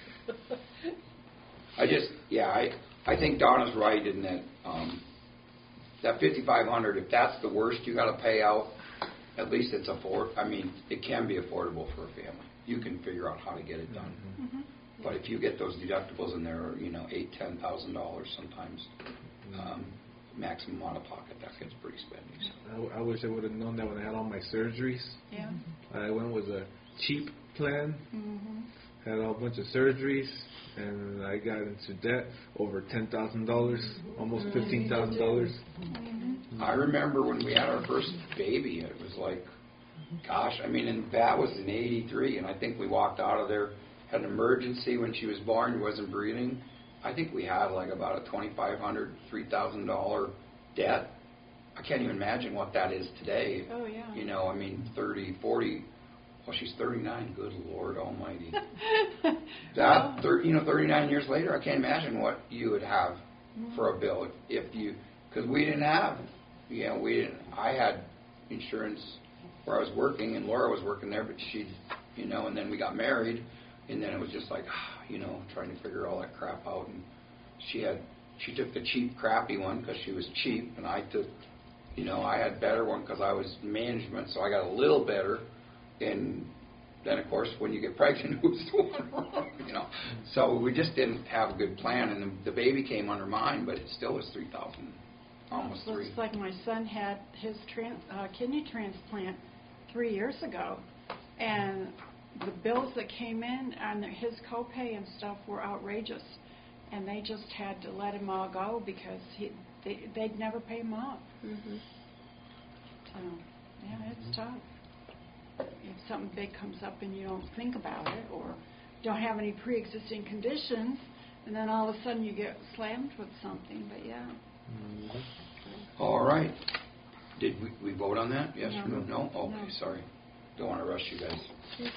I think Donna's right in that that $5,500, if that's the worst you got to pay out, at least it's it can be affordable for a family. You can figure out how to get it done. But if you get those deductibles and they're, you know, $8,000, $10,000 sometimes, maximum out of pocket, that gets pretty spendy. So. I wish I would have known that when I had all my surgeries. Yeah. I went with a cheap plan, had a bunch of surgeries, and I got into debt over $10,000, almost $15,000. I remember when we had our first baby, it was like, gosh, I mean, and that was in '83, and I think we walked out of there, had an emergency when she was born, wasn't breathing. I think we had like about a $2,500, $3,000 debt. I can't even imagine what that is today. Oh, yeah. You know, I mean, 30, 40. Well, she's 39. Good Lord Almighty. 39 years later, I can't imagine what you would have for a bill if you, because we didn't have, I had insurance where I was working, and Laura was working there, but she, and then we got married, and then it was just like, trying to figure all that crap out, and she took the cheap, crappy one because she was cheap, and I took, I had better one because I was management, so I got a little better. And then, of course, when you get pregnant, who's the one wrong, So we just didn't have a good plan, and the baby came under mine, but it still was $3,000, almost $3,000. Looks like my son had his kidney transplant 3 years ago, and the bills that came in on his copay and stuff were outrageous, and they just had to let him all go because they'd never pay him off. So, yeah, it's tough. If something big comes up and you don't think about it or don't have any pre-existing conditions, and then all of a sudden you get slammed with something, but yeah. All right. Did we vote on that? Yes or no? No? Okay, No. Sorry. Don't want to rush you guys.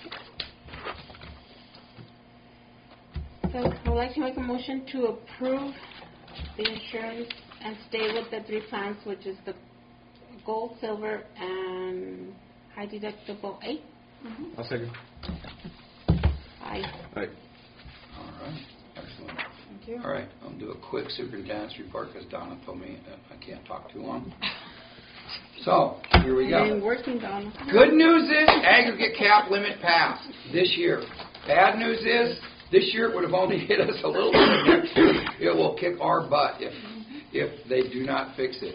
So I would like to make a motion to approve the insurance and stay with the 3 plans, which is the gold, silver, and high deductible 8. I'll second. Aye. Aye. All right. Excellent. Thank you. All right. I'll do a quick superintendent's report because Donna told me that I can't talk too long. So, here we go. And working, Donna. Good news is aggregate cap limit passed this year. Bad news is this year it would have only hit us a little bit. Next year it will kick our butt if they do not fix it.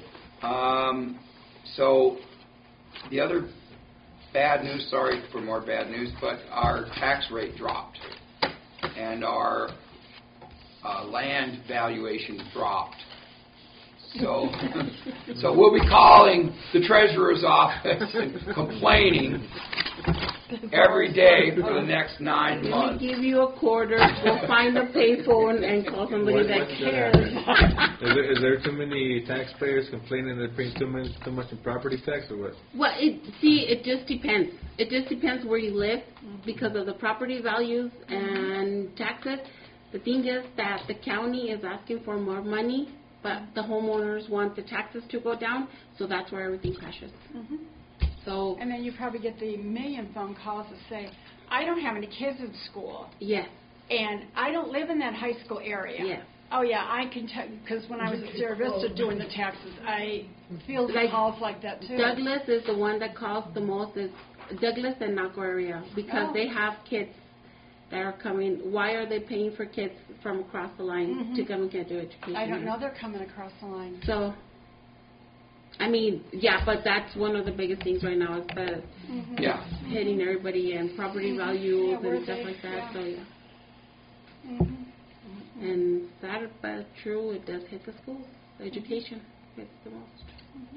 So the other bad news, sorry for more bad news, but our tax rate dropped and our land valuation dropped. So we'll be calling the treasurer's office and complaining every day for the next 9 Let months. me give you a quarter, go find a payphone and call somebody When- that when's that cares. happen? Is there too many taxpayers complaining they're paying too much in property tax, or what? Well, it just depends. It just depends where you live because of the property values and taxes. The thing is that the county is asking for more money, but the homeowners want the taxes to go down, so that's where everything crashes. Mhm. So, And then you probably get the million phone calls that say, I don't have any kids in school, yes, and I don't live in that high school area. yes. Oh, yeah, I can tell, because when I was at Sierra Vista doing the taxes, I fielded Like calls like that, too. Douglas is the one that calls the most, is Douglas and Naco area, because Oh. they have kids that are coming. Why are they paying for kids from across the line to come and get their education? I don't know they're coming across the line. So, I mean, yeah, but that's one of the biggest things right now is the Yeah. hitting everybody and property values Yeah, where and stuff they- like that. yeah. So yeah, Mhm. and sad but true, it does hit the schools. Education hits the most.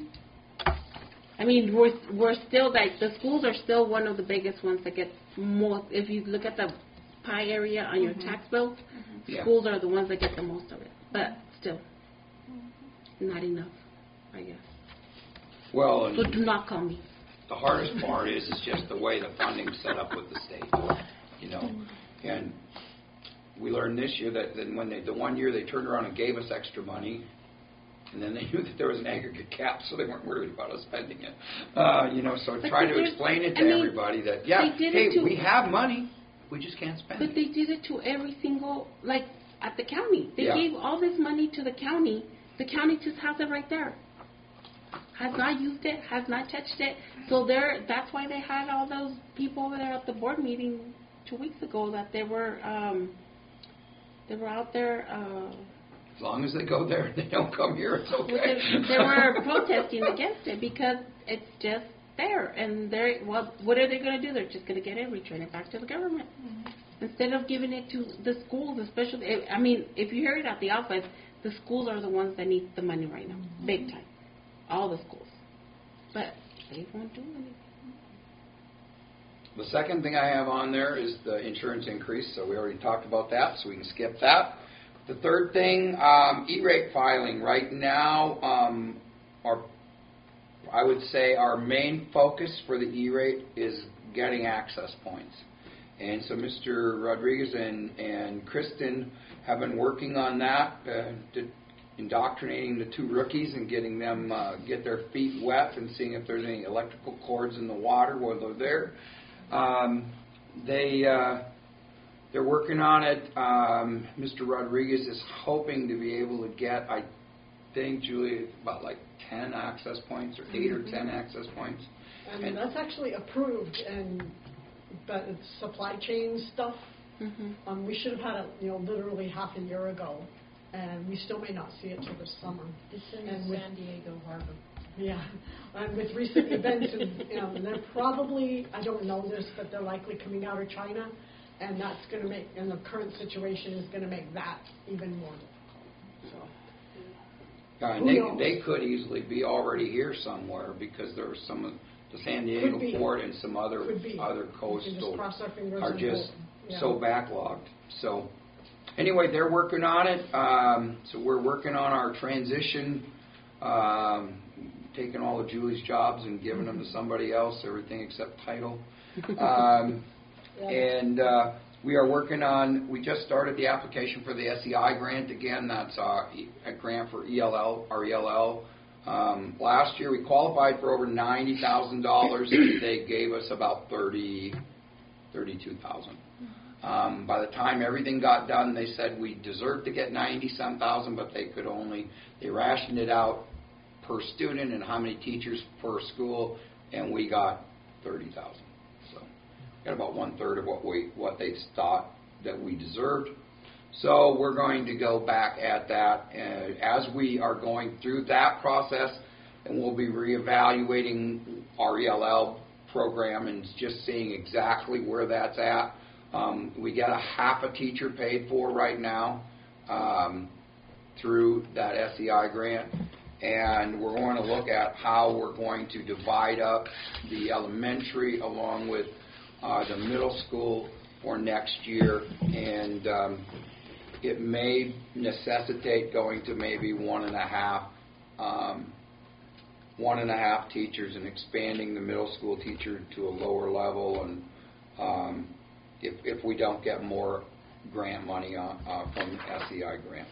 I mean, we're still like the schools are still one of the biggest ones that get most. If you look at the pie area on your tax bill, Yeah. schools are the ones that get the most of it. But still, not enough, I guess. Well, So and do not call me. the hardest part is just the way the funding's set up with the state, you know. And we learned this year that then when the one year they turned around and gave us extra money, and then they knew that there was an aggregate cap, so they weren't worried about us spending it. You know, so But try they to did- explain it I to mean, everybody that, yeah, they did hey, it to- we have money, we just can't spend But it. they did it to every single, like, at the county. They Yeah. gave all this money to the county. The county just has it right there. Has not used it, has not touched it. So that's why they had all those people over there at the board meeting 2 weeks ago that they were out there, As long as they go there and they don't come here, it's okay. they were protesting against it because it's just there. And what are they going to do? They're just going to get it, return it back to the government. Instead of giving it to the schools, especially, I mean, if you hear it at the office, the schools are the ones that need the money right now, big time. All the schools. But they won't do anything. The second thing I have on there is the insurance increase, so we already talked about that, so we can skip that. The third thing, E-rate filing. Right now, I would say our main focus for the E-rate is getting access points. And so Mr. Rodriguez and Kristen have been working on that, indoctrinating the two rookies and getting them get their feet wet and seeing if there's any electrical cords in the water while they're there. They're working on it. Mr. Rodriguez is hoping to be able to get, I think, Julie, about like 10 access points or 8 or 10 access points. And that's actually approved, but it's supply chain stuff. We should have had it, literally half a year ago, and we still may not see it till this summer. It's in And with- San Diego Harbor. Yeah, and with recent events, and they're probably, I don't know this, but they're likely coming out of China, and that's going to make, and the current situation is going to make that even more difficult. So, And Who knows? they could easily be already here somewhere because there are some of the San Diego Could be. port and some other Could be. other We can just coastal cross our fingers are and just hope. Yeah. so backlogged. So anyway, they're working on it. So we're working on our transition, taking all of Julie's jobs and giving them to somebody else, everything except title. And we are working on, we just started the application for the SEI grant again. That's a grant for our ELL. Last year we qualified for over $90,000 and they gave us about $32,000. By the time everything got done, they said we deserved to get 90-some thousand, but they rationed it out per student and how many teachers per school, and we got 30,000. So got about 1/3 of what they thought that we deserved. So we're going to go back at that as we are going through that process, and we'll be reevaluating our ELL program and just seeing exactly where that's at. We get a half a teacher paid for right now through that SEI grant, and we're going to look at how we're going to divide up the elementary along with the middle school for next year, and it may necessitate going to maybe 1.5 teachers and expanding the middle school teacher to a lower level, and if we don't get more grant money from the SEI grant.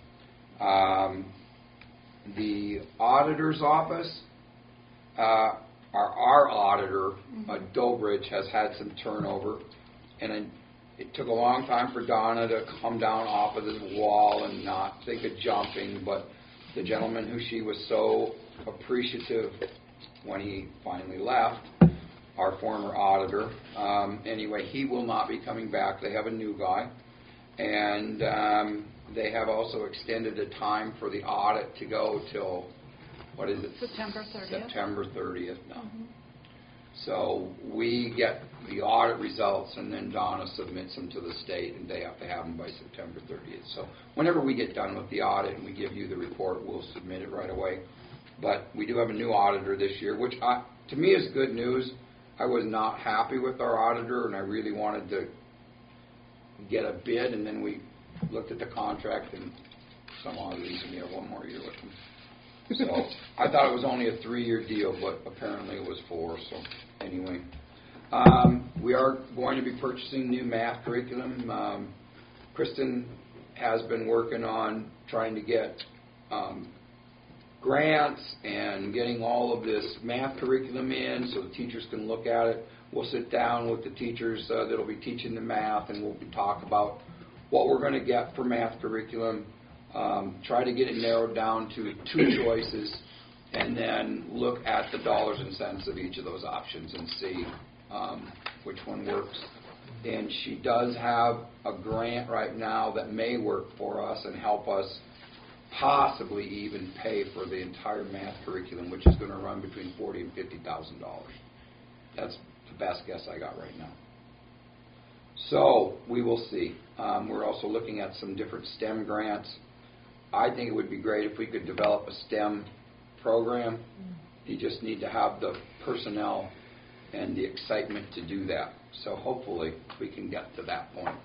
The auditor's office, our auditor, Dobridge, has had some turnover, and it took a long time for Donna to come down off of this wall and not think of jumping, but the gentleman who she was so appreciative when he finally left, our former auditor, anyway, he will not be coming back. They have a new guy, and they have also extended the time for the audit to go till, what is it? September 30th. September 30th now. So we get the audit results, and then Donna submits them to the state, and they have to have them by September 30th. So whenever we get done with the audit and we give you the report, we'll submit it right away. But we do have a new auditor this year, which to me is good news. I was not happy with our auditor, and I really wanted to get a bid, and then we looked at the contract, and some odd reason we have one more year with them. So I thought it was only a 3-year deal, but apparently it was 4. So anyway, we are going to be purchasing new math curriculum. Kristen has been working on trying to get grants and getting all of this math curriculum in so the teachers can look at it. We'll sit down with the teachers that will be teaching the math, and we'll talk about what we're going to get for math curriculum. Try to get it narrowed down to 2 choices, and then look at the dollars and cents of each of those options and see which one works. And she does have a grant right now that may work for us and help us possibly even pay for the entire math curriculum, which is going to run between $40,000 and $50,000. That's the best guess I got right now. So we will see. We're also looking at some different STEM grants. I think it would be great if we could develop a STEM program. You just need to have the personnel and the excitement to do that. So hopefully we can get to that point.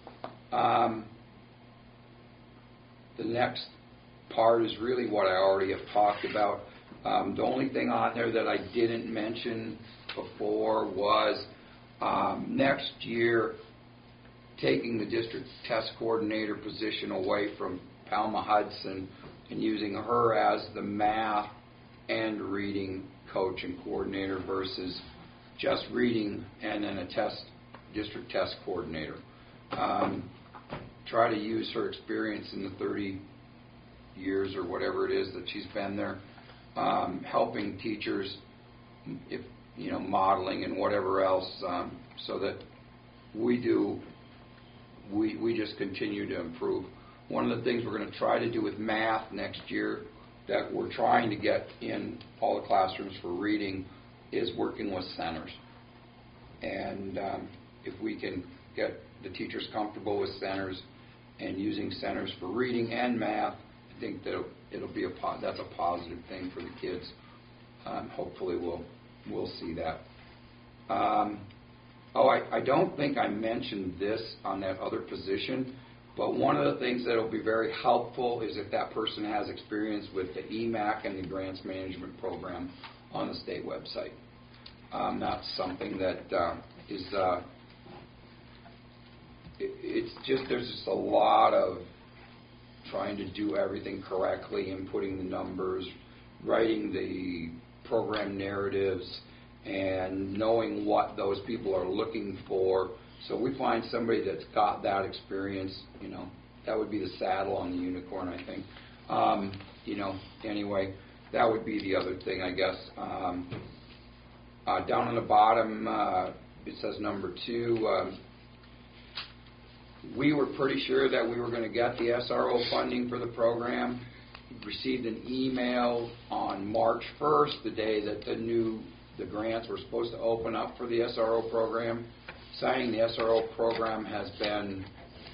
The next part is really what I already have talked about. The only thing on there that I didn't mention before was next year taking the district test coordinator position away from Palma Hudson and using her as the math and reading coach and coordinator versus just reading and then a district test coordinator. Try to use her experience in the 30 years or whatever it is that she's been there, helping teachers, if modeling and whatever else, so that we just continue to improve. One of the things we're going to try to do with math next year that we're trying to get in all the classrooms for reading is working with centers. And if we can get the teachers comfortable with centers and using centers for reading and math, I think that that's a positive thing for the kids. Hopefully we'll see that. I don't think I mentioned this on that other position, but one of the things that will be very helpful is if that person has experience with the EMAC and the grants management program on the state website. That's something that is, there's just a lot of trying to do everything correctly, inputting the numbers, writing the program narratives, and knowing what those people are looking for. So we find somebody that's got that experience, that would be the saddle on the unicorn, I think. Anyway, that would be the other thing, I guess. Down on the bottom, it says number 2. We were pretty sure that we were going to get the SRO funding for the program. We received an email on March 1st, the day that the grants were supposed to open up for the SRO program, saying the SRO program has been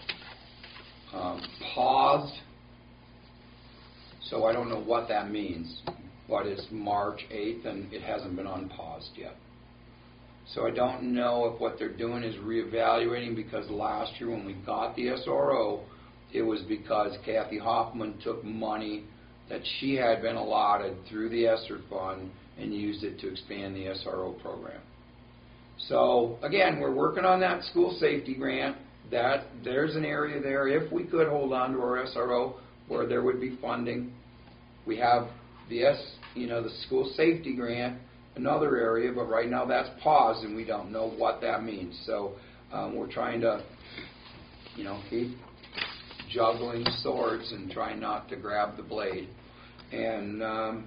paused. So I don't know what that means, but it's March 8th and it hasn't been unpaused yet. So I don't know if what they're doing is reevaluating, because last year when we got the SRO, it was because Kathy Hoffman took money that she had been allotted through the ESSER fund and used it to expand the SRO program. So again, we're working on that school safety grant. That there's an area there, if we could hold on to our SRO, where there would be funding. We have the the school safety grant, another area, but right now that's paused and we don't know what that means. So we're trying to, keep juggling swords and trying not to grab the blade. And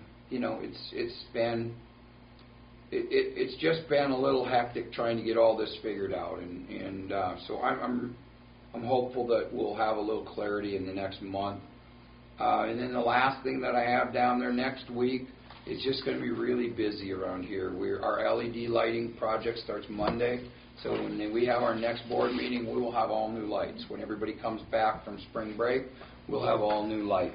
it's just been a little hectic trying to get all this figured out. And so I'm hopeful that we'll have a little clarity in the next month. And then the last thing that I have down there next week is just going to be really busy around here. Our LED lighting project starts Monday. So when we have our next board meeting, we will have all new lights. When everybody comes back from spring break, we'll have all new lights.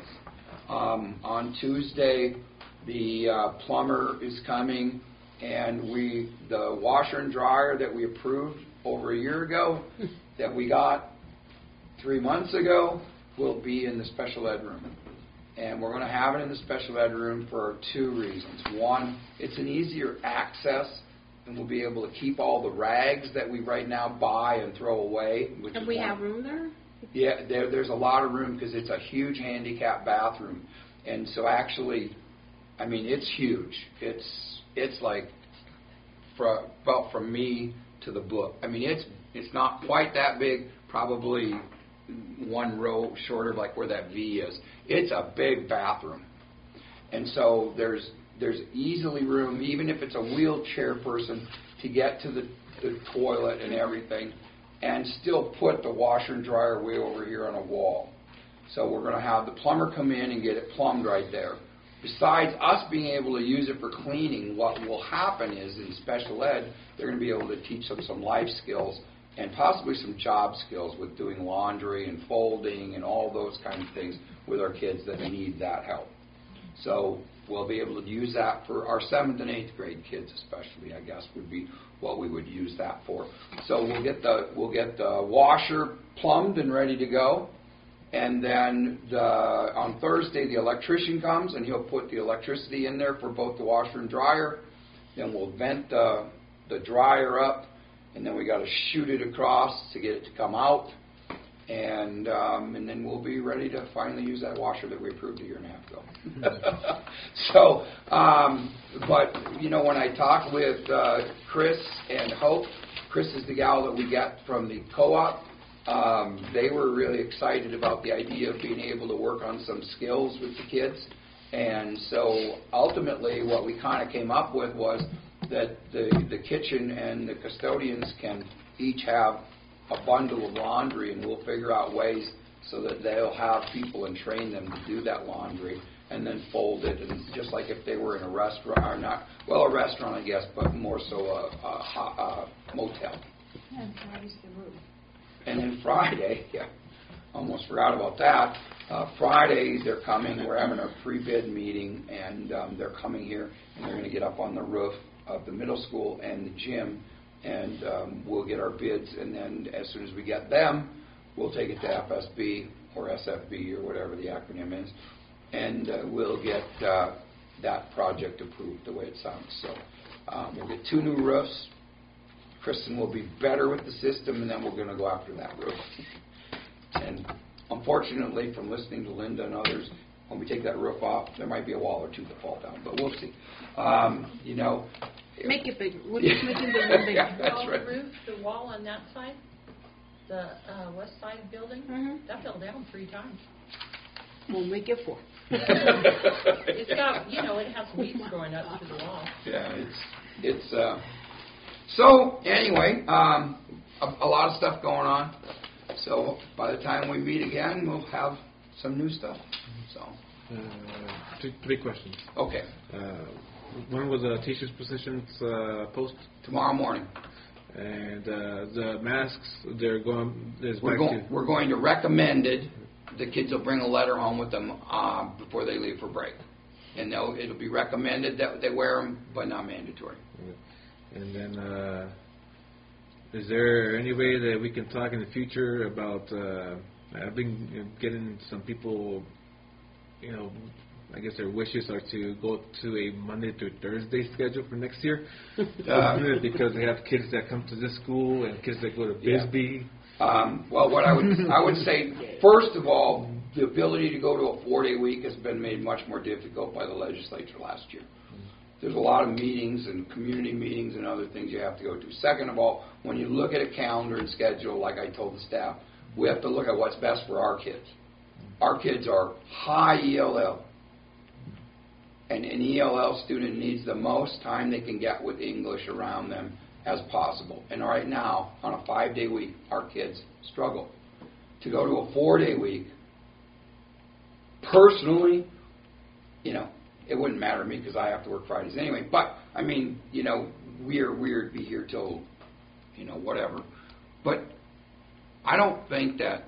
On Tuesday, the plumber is coming, and the washer and dryer that we approved over a year ago, that we got 3 months ago, will be in the special ed room. And we're going to have it in the special ed room for 2 reasons. One, it's an easier access, and we'll be able to keep all the rags that we right now buy and throw away. And we have room there? Yeah, there's a lot of room because it's a huge handicap bathroom. And so actually, it's huge. It's like from me to the book. It's not quite that big, probably 1 row shorter, like where that V is. It's a big bathroom. And so there's easily room, even if it's a wheelchair person, to get to the toilet and everything, and still put the washer and dryer way over here on a wall. So we're going to have the plumber come in and get it plumbed right there. Besides us being able to use it for cleaning, what will happen is in special ed, they're going to be able to teach them some life skills and possibly some job skills with doing laundry and folding and all those kind of things with our kids that need that help. So we'll be able to use that for our 7th and 8th grade kids especially, I guess, would be what we would use that for. So we'll get the washer plumbed and ready to go. And then on Thursday, the electrician comes, and he'll put the electricity in there for both the washer and dryer. Then we'll vent the dryer up, and then we got to shoot it across to get it to come out. And then we'll be ready to finally use that washer that we approved a year and a half ago. So, but, when I talk with Chris and Hope, Chris is the gal that we got from the co-op. They were really excited about the idea of being able to work on some skills with the kids. And so ultimately what we kind of came up with was that the kitchen and the custodians can each have a bundle of laundry, and we'll figure out ways so that they'll have people and train them to do that laundry and then fold it. And just like if they were in a restaurant, or not, well, a restaurant, I guess, but more so a motel. And Friday's the roof. And then Friday, almost forgot about that. Friday they're coming. We're having a pre-bid meeting, and they're coming here, and they're going to get up on the roof of the middle school and the gym, and we'll get our bids. And then as soon as we get them, we'll take it to FSB or SFB or whatever the acronym is, and we'll get that project approved the way it sounds. So we'll get 2 new roofs. Kristen will be better with the system, and then we're going to go after that roof. And unfortunately, from listening to Linda and others, when we take that roof off, there might be a wall or 2 that fall down, but we'll see. Make it bigger. We're just making the room bigger. Yeah, that's right. The roof, the wall on that side, the west side building, that fell down 3 times. We'll make it 4. It's got, it has weeds growing up through the wall. Yeah, it's so anyway, a lot of stuff going on. So by the time we meet again, we'll have some new stuff. So 3 questions. Okay. When was the teacher's positions post? Tomorrow morning. And the masks, we're going to recommend it. The kids will bring a letter home with them before they leave for break. And it'll be recommended that they wear them, but not mandatory. And then, is there any way that we can talk in the future about, I've been getting some people, I guess their wishes are to go to a Monday through Thursday schedule for next year. Because they have kids that come to this school and kids that go to Bisbee. Well, what I would say, first of all, the ability to go to a 4-day week has been made much more difficult by the legislature last year. There's a lot of meetings and community meetings and other things you have to go to. Second of all, when you look at a calendar and schedule, like I told the staff, we have to look at what's best for our kids. Our kids are high ELL. And an ELL student needs the most time they can get with English around them as possible. And right now, on a 5-day week, our kids struggle. To go to a 4-day week, personally, it wouldn't matter to me because I have to work Fridays anyway. But, I mean, we'd be here till, whatever. But I don't think that,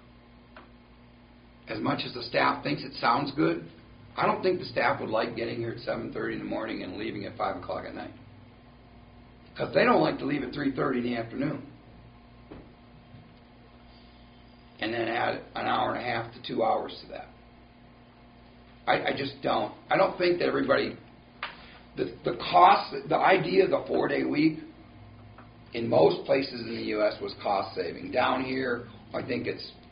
as much as the staff thinks it sounds good, I don't think the staff would like getting here at 7:30 in the morning and leaving at 5 o'clock at night. Because they don't like to leave at 3:30 in the afternoon. And then add an hour and a half to 2 hours to that. I just don't. I don't think that everybody, the cost, the idea of the 4-day week in most places in the U.S. was cost saving. Down here, I think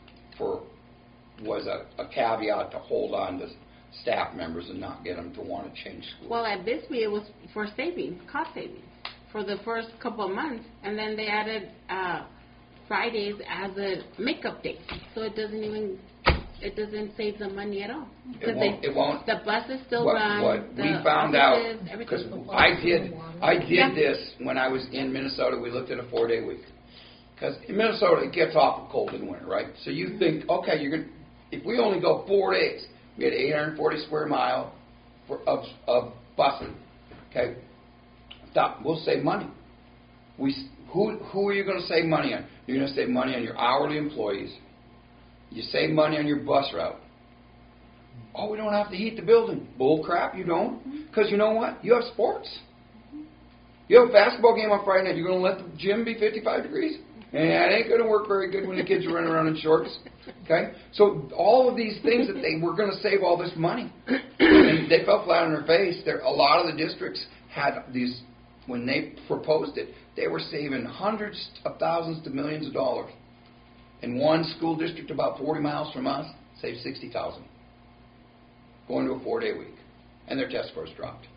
was a caveat to hold on to staff members and not get them to want to change schools. Well, at Bisbee, it was for cost savings for the first couple of months, and then they added Fridays as a makeup day, so it doesn't save them money at all. It won't. The buses still run. What we found out, because I did this when I was in Minnesota. We looked at a 4-day week. Because in Minnesota, it gets awful cold in winter, right? So you think, okay, if we only go 4 days, we had 840 square mile of busing. Okay, we'll save money. Who are you going to save money on? You're going to save money on your hourly employees. You save money on your bus route. Oh, we don't have to heat the building. Bull crap, you don't. Because you know what? You have sports. You have a basketball game on Friday night. You're going to let the gym be 55 degrees? And it ain't going to work very good when the kids are running around in shorts. Okay? So all of these things that they were going to save all this money. And they fell flat on their face. A lot of the districts had these, when they proposed it, they were saving hundreds of thousands to millions of dollars. And one school district about 40 miles from us saved $60,000 going to a 4-day week. And their test scores dropped.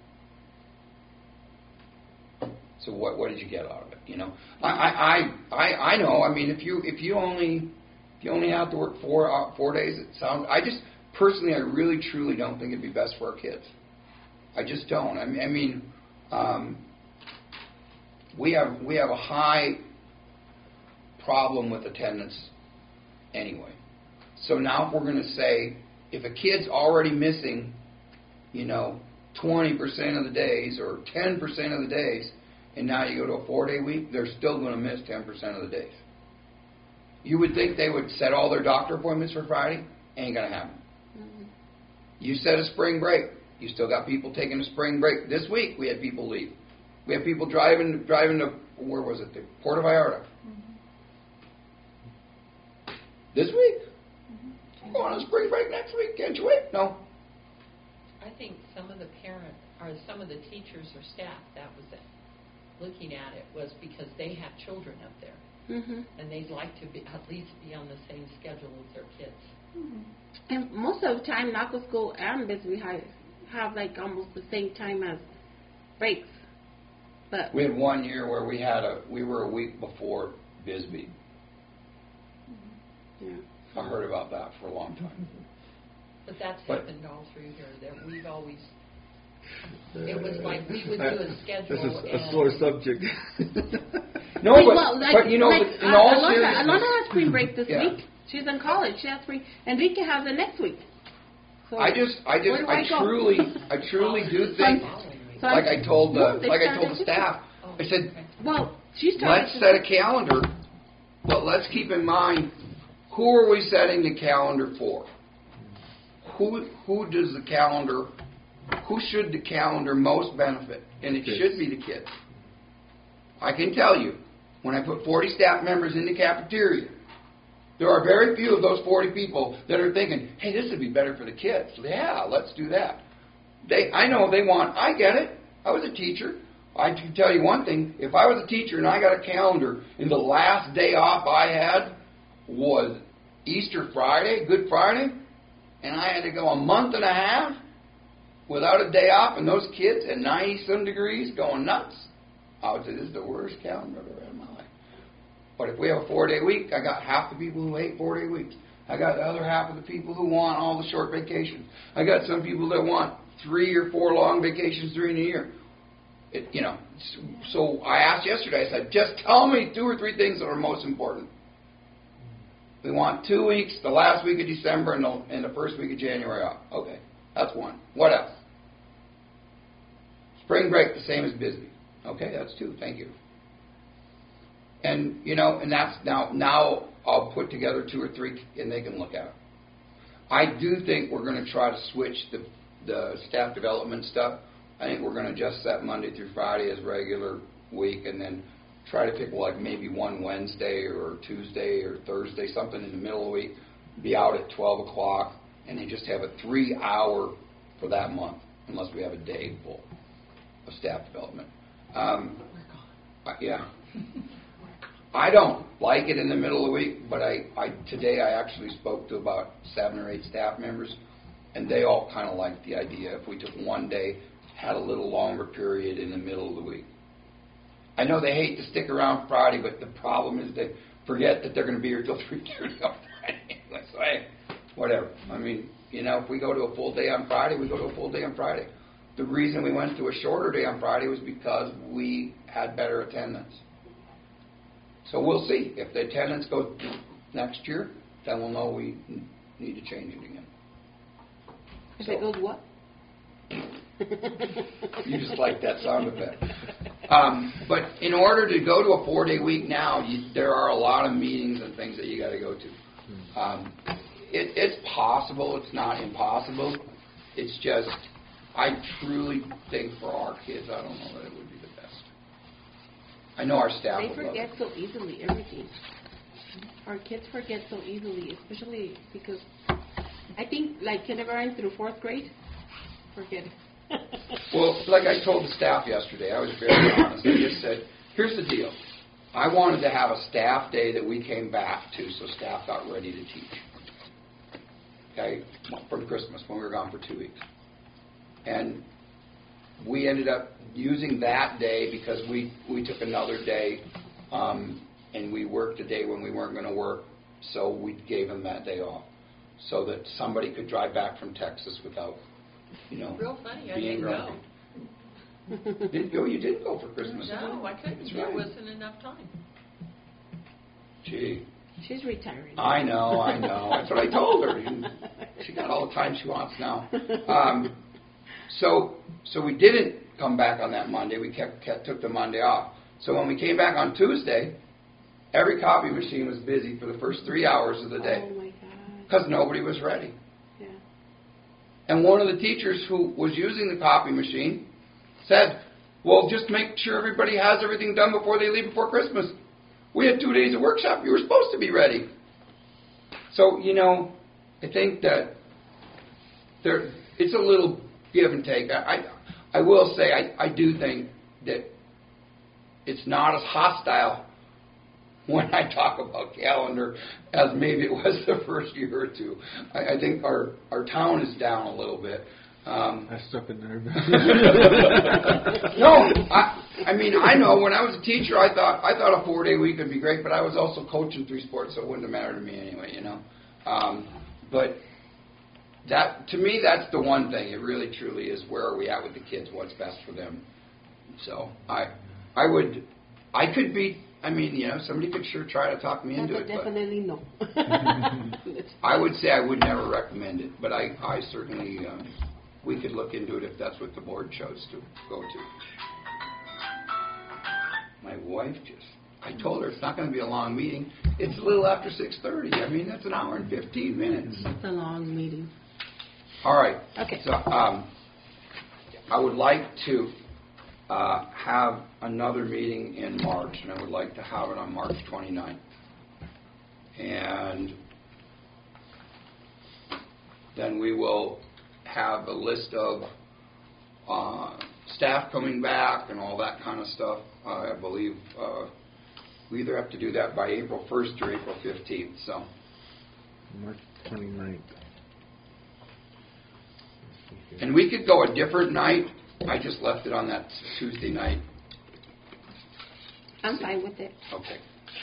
So what did you get out of it? I know. I mean, if you only have to work 4 days, it sounds. I really truly don't think it'd be best for our kids. I just don't. I mean, we have a high problem with attendance anyway. So now if we're going to say if a kid's already missing, 20% of the days or 10% of the days, and now you go to a 4-day week, they're still going to miss 10% of the days. You would think they would set all their doctor appointments for Friday. Ain't going to happen. Mm-hmm. You set a spring break. You still got people taking a spring break. This week we had people leave. We had people driving to, where was it, to Puerto Vallarta. Mm-hmm. This week? Mm-hmm. Go on a spring break next week. Can't you wait? No. I think some of the parents, or some of the teachers or staff, that was it. Looking at it was because they have children up there. Mm-hmm. And they'd like to at least be on the same schedule as their kids. Mm-hmm. And most of the time, Naco School and Bisbee High have like almost the same time as breaks. But we had 1 year where we were a week before Bisbee. Yeah. I heard about that for a long time. But that's happened all through here. That we've always. It was like we would do a schedule. This is a sore subject. No, but in all seriousness, Alana has spring break this week. She's in college. She has spring. Enrique has it next week. So I truly do think, like I told the staff, I said, let's set a calendar, but let's keep in mind, who are we setting the calendar for? Who should the calendar most benefit? And it should be the kids. I can tell you, when I put 40 staff members in the cafeteria, there are very few of those 40 people that are thinking, hey, this would be better for the kids. Yeah, let's do that. I know they want, I get it. I was a teacher. I can tell you one thing. If I was a teacher and I got a calendar and the last day off I had was Easter Friday, Good Friday, and I had to go a month and a half without a day off, and those kids at 90-some degrees going nuts, I would say this is the worst calendar I've ever had in my life. But if we have a 4-day week, I got half the people who hate 4-day weeks. I got the other half of the people who want all the short vacations. I got some people that want 3 or 4 long vacations during the year. So I asked yesterday, I said, just tell me 2 or 3 things that are most important. We want 2 weeks, the last week of December and the first week of January off. Okay, that's one. What else? Spring break, the same as Bisbee. Okay, that's 2. Thank you. And, and that's now I'll put together 2 or 3 and they can look at it. I do think we're going to try to switch the staff development stuff. I think we're going to adjust that Monday through Friday as regular week and then try to pick like maybe one Wednesday or Tuesday or Thursday, something in the middle of the week, be out at 12 o'clock, and then just have a 3-hour for that month, unless we have a day full of staff development. Yeah. I don't like it in the middle of the week, but today I actually spoke to about 7 or 8 staff members, and they all kind of liked the idea if we took one day, had a little longer period in the middle of the week. I know they hate to stick around Friday, but the problem is they forget that they're going to be here till 3:30 on Friday. So, hey, whatever. I mean, if we go to a full day on Friday, we go to a full day on Friday. The reason we went to a shorter day on Friday was because we had better attendance. So we'll see. If the attendance goes next year, then we'll know we need to change it again. If it goes what? You just like that sound effect. But in order to go to a 4-day week now, there are a lot of meetings and things that you got to go to. It's possible. It's not impossible. It's just, I truly think for our kids, I don't know that it would be the best. I know our staff They would love forget it. so easily everything. Our kids forget so easily, especially because I think like kindergarten through 4th grade, forget it. Well, like I told the staff yesterday, I was very honest. I just said, here's the deal. I wanted to have a staff day that we came back to so staff got ready to teach. Okay? From Christmas, when we were gone for 2 weeks. And we ended up using that day because we took another day and we worked a day when we weren't going to work, so we gave them that day off so that somebody could drive back from Texas without, Real funny, I being didn't grumpy. go. Didn't go? You didn't go for Christmas. No, I couldn't. That's There right. wasn't enough time. Gee. She's retiring. I know. That's what I told her. She got all the time she wants now. So we didn't come back on that Monday. We took the Monday off. So when we came back on Tuesday, every copy machine was busy for the first 3 hours of the day. Oh my God. Because nobody was ready. Yeah. And one of the teachers who was using the copy machine said, well, just make sure everybody has everything done before they leave before Christmas. We had 2 days of workshop. You were supposed to be ready. So, I think that it's a little give and take. I will say I do think that it's not as hostile when I talk about calendar as maybe it was the first year or two. I think our town is down a little bit. I stuck in there. No, I mean, I know when I was a teacher, I thought a 4-day week would be great, but I was also coaching 3 sports, so it wouldn't have mattered to me anyway, But that, to me, that's the one thing. It really, truly is where are we at with the kids, what's best for them. So somebody could sure try to talk me into it. Definitely no. I would say I would never recommend it, but I certainly, we could look into it if that's what the board chose to go to. My wife I told her it's not going to be a long meeting. It's a little after 6:30. I mean, that's an hour and 15 minutes. It's a long meeting. All right. Okay. So I would like to have another meeting in March, and I would like to have it on March 29th. And then we will have a list of staff coming back and all that kind of stuff. I believe we either have to do that by April 1st or April 15th. So March 29th. And we could go a different night. I just left it on that Tuesday night. I'm fine with it. Okay.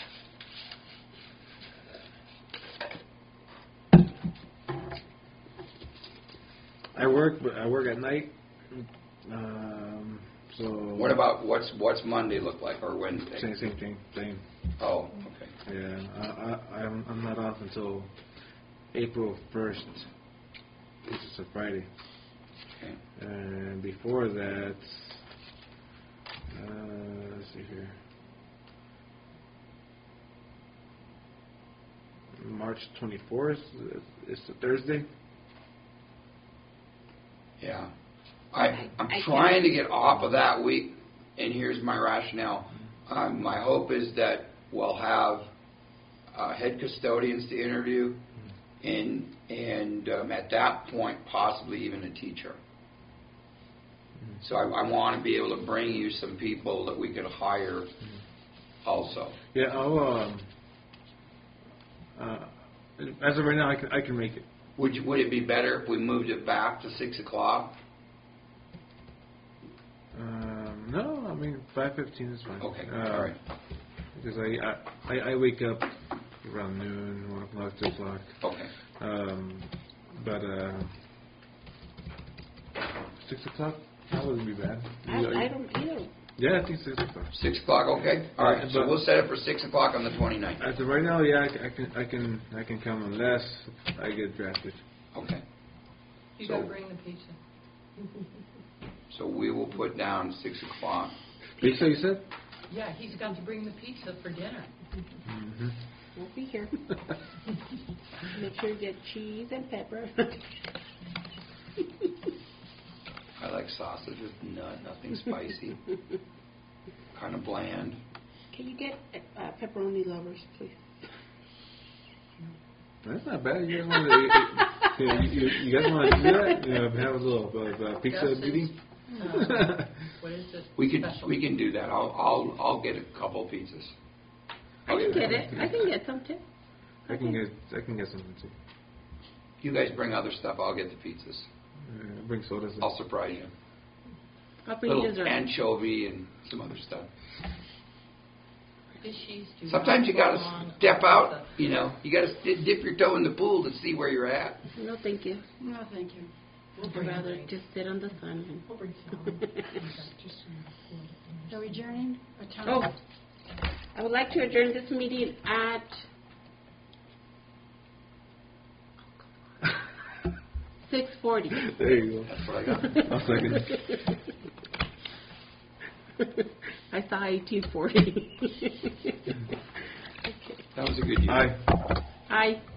I work at night. So. What about what's Monday look like, or Wednesday? Same thing. Same. Oh, okay. Yeah, I'm not off until April 1st, which is a Friday. Okay. And before that, let's see here, March 24th is a Thursday. Yeah. I'm trying to get off of that week, and here's my rationale. My hope is that we'll have head custodians to interview, and at that point, possibly even a teacher. So I want to be able to bring you some people that we could hire also. Yeah, I'll, as of right now, I can make it. Would it be better if we moved it back to 6 o'clock? No, I mean 5:15 is fine. Okay, all right. Because I wake up around noon, 1 o'clock, 2 o'clock. Okay. But 6 o'clock, that wouldn't be bad. I don't either. Yeah, I think 6 o'clock. 6 o'clock, okay. All right. So But- we'll set it for 6 o'clock on the 29th. As of right now, yeah, I can come unless I get drafted. Okay. You So- got to bring the pizza. So we will put down 6 o'clock. Pizza, you said? Yeah, he's got to bring the pizza for dinner. Mm-hmm. We'll be here. Make sure you get cheese and pepper. I like sausages, nothing spicy. Kind of bland. Can you get pepperoni lovers, please? That's not bad. You guys want to? You guys want to do that? Have a little pizza Gus's, meeting? What is it? We Special. can do that. I'll get a couple of pizzas. I can get it. I can get some too. I can get something too. You guys bring other stuff. I'll get the pizzas. Bring sodas. I'll surprise you. I'll bring Little dessert. anchovy and some other stuff. Fishies do Sometimes you not got go on to step out. pizza. You know, you got to dip your toe in the pool to see where you're at. No, thank you. No, thank you. We'll I'd bring rather it. just sit on the sun. We'll bring some. So adjourning? What time? Oh, I would like to adjourn this meeting at 6:40. There you go. That's what I got. I'll second it. I saw 1840. That was a good year. Aye. Aye.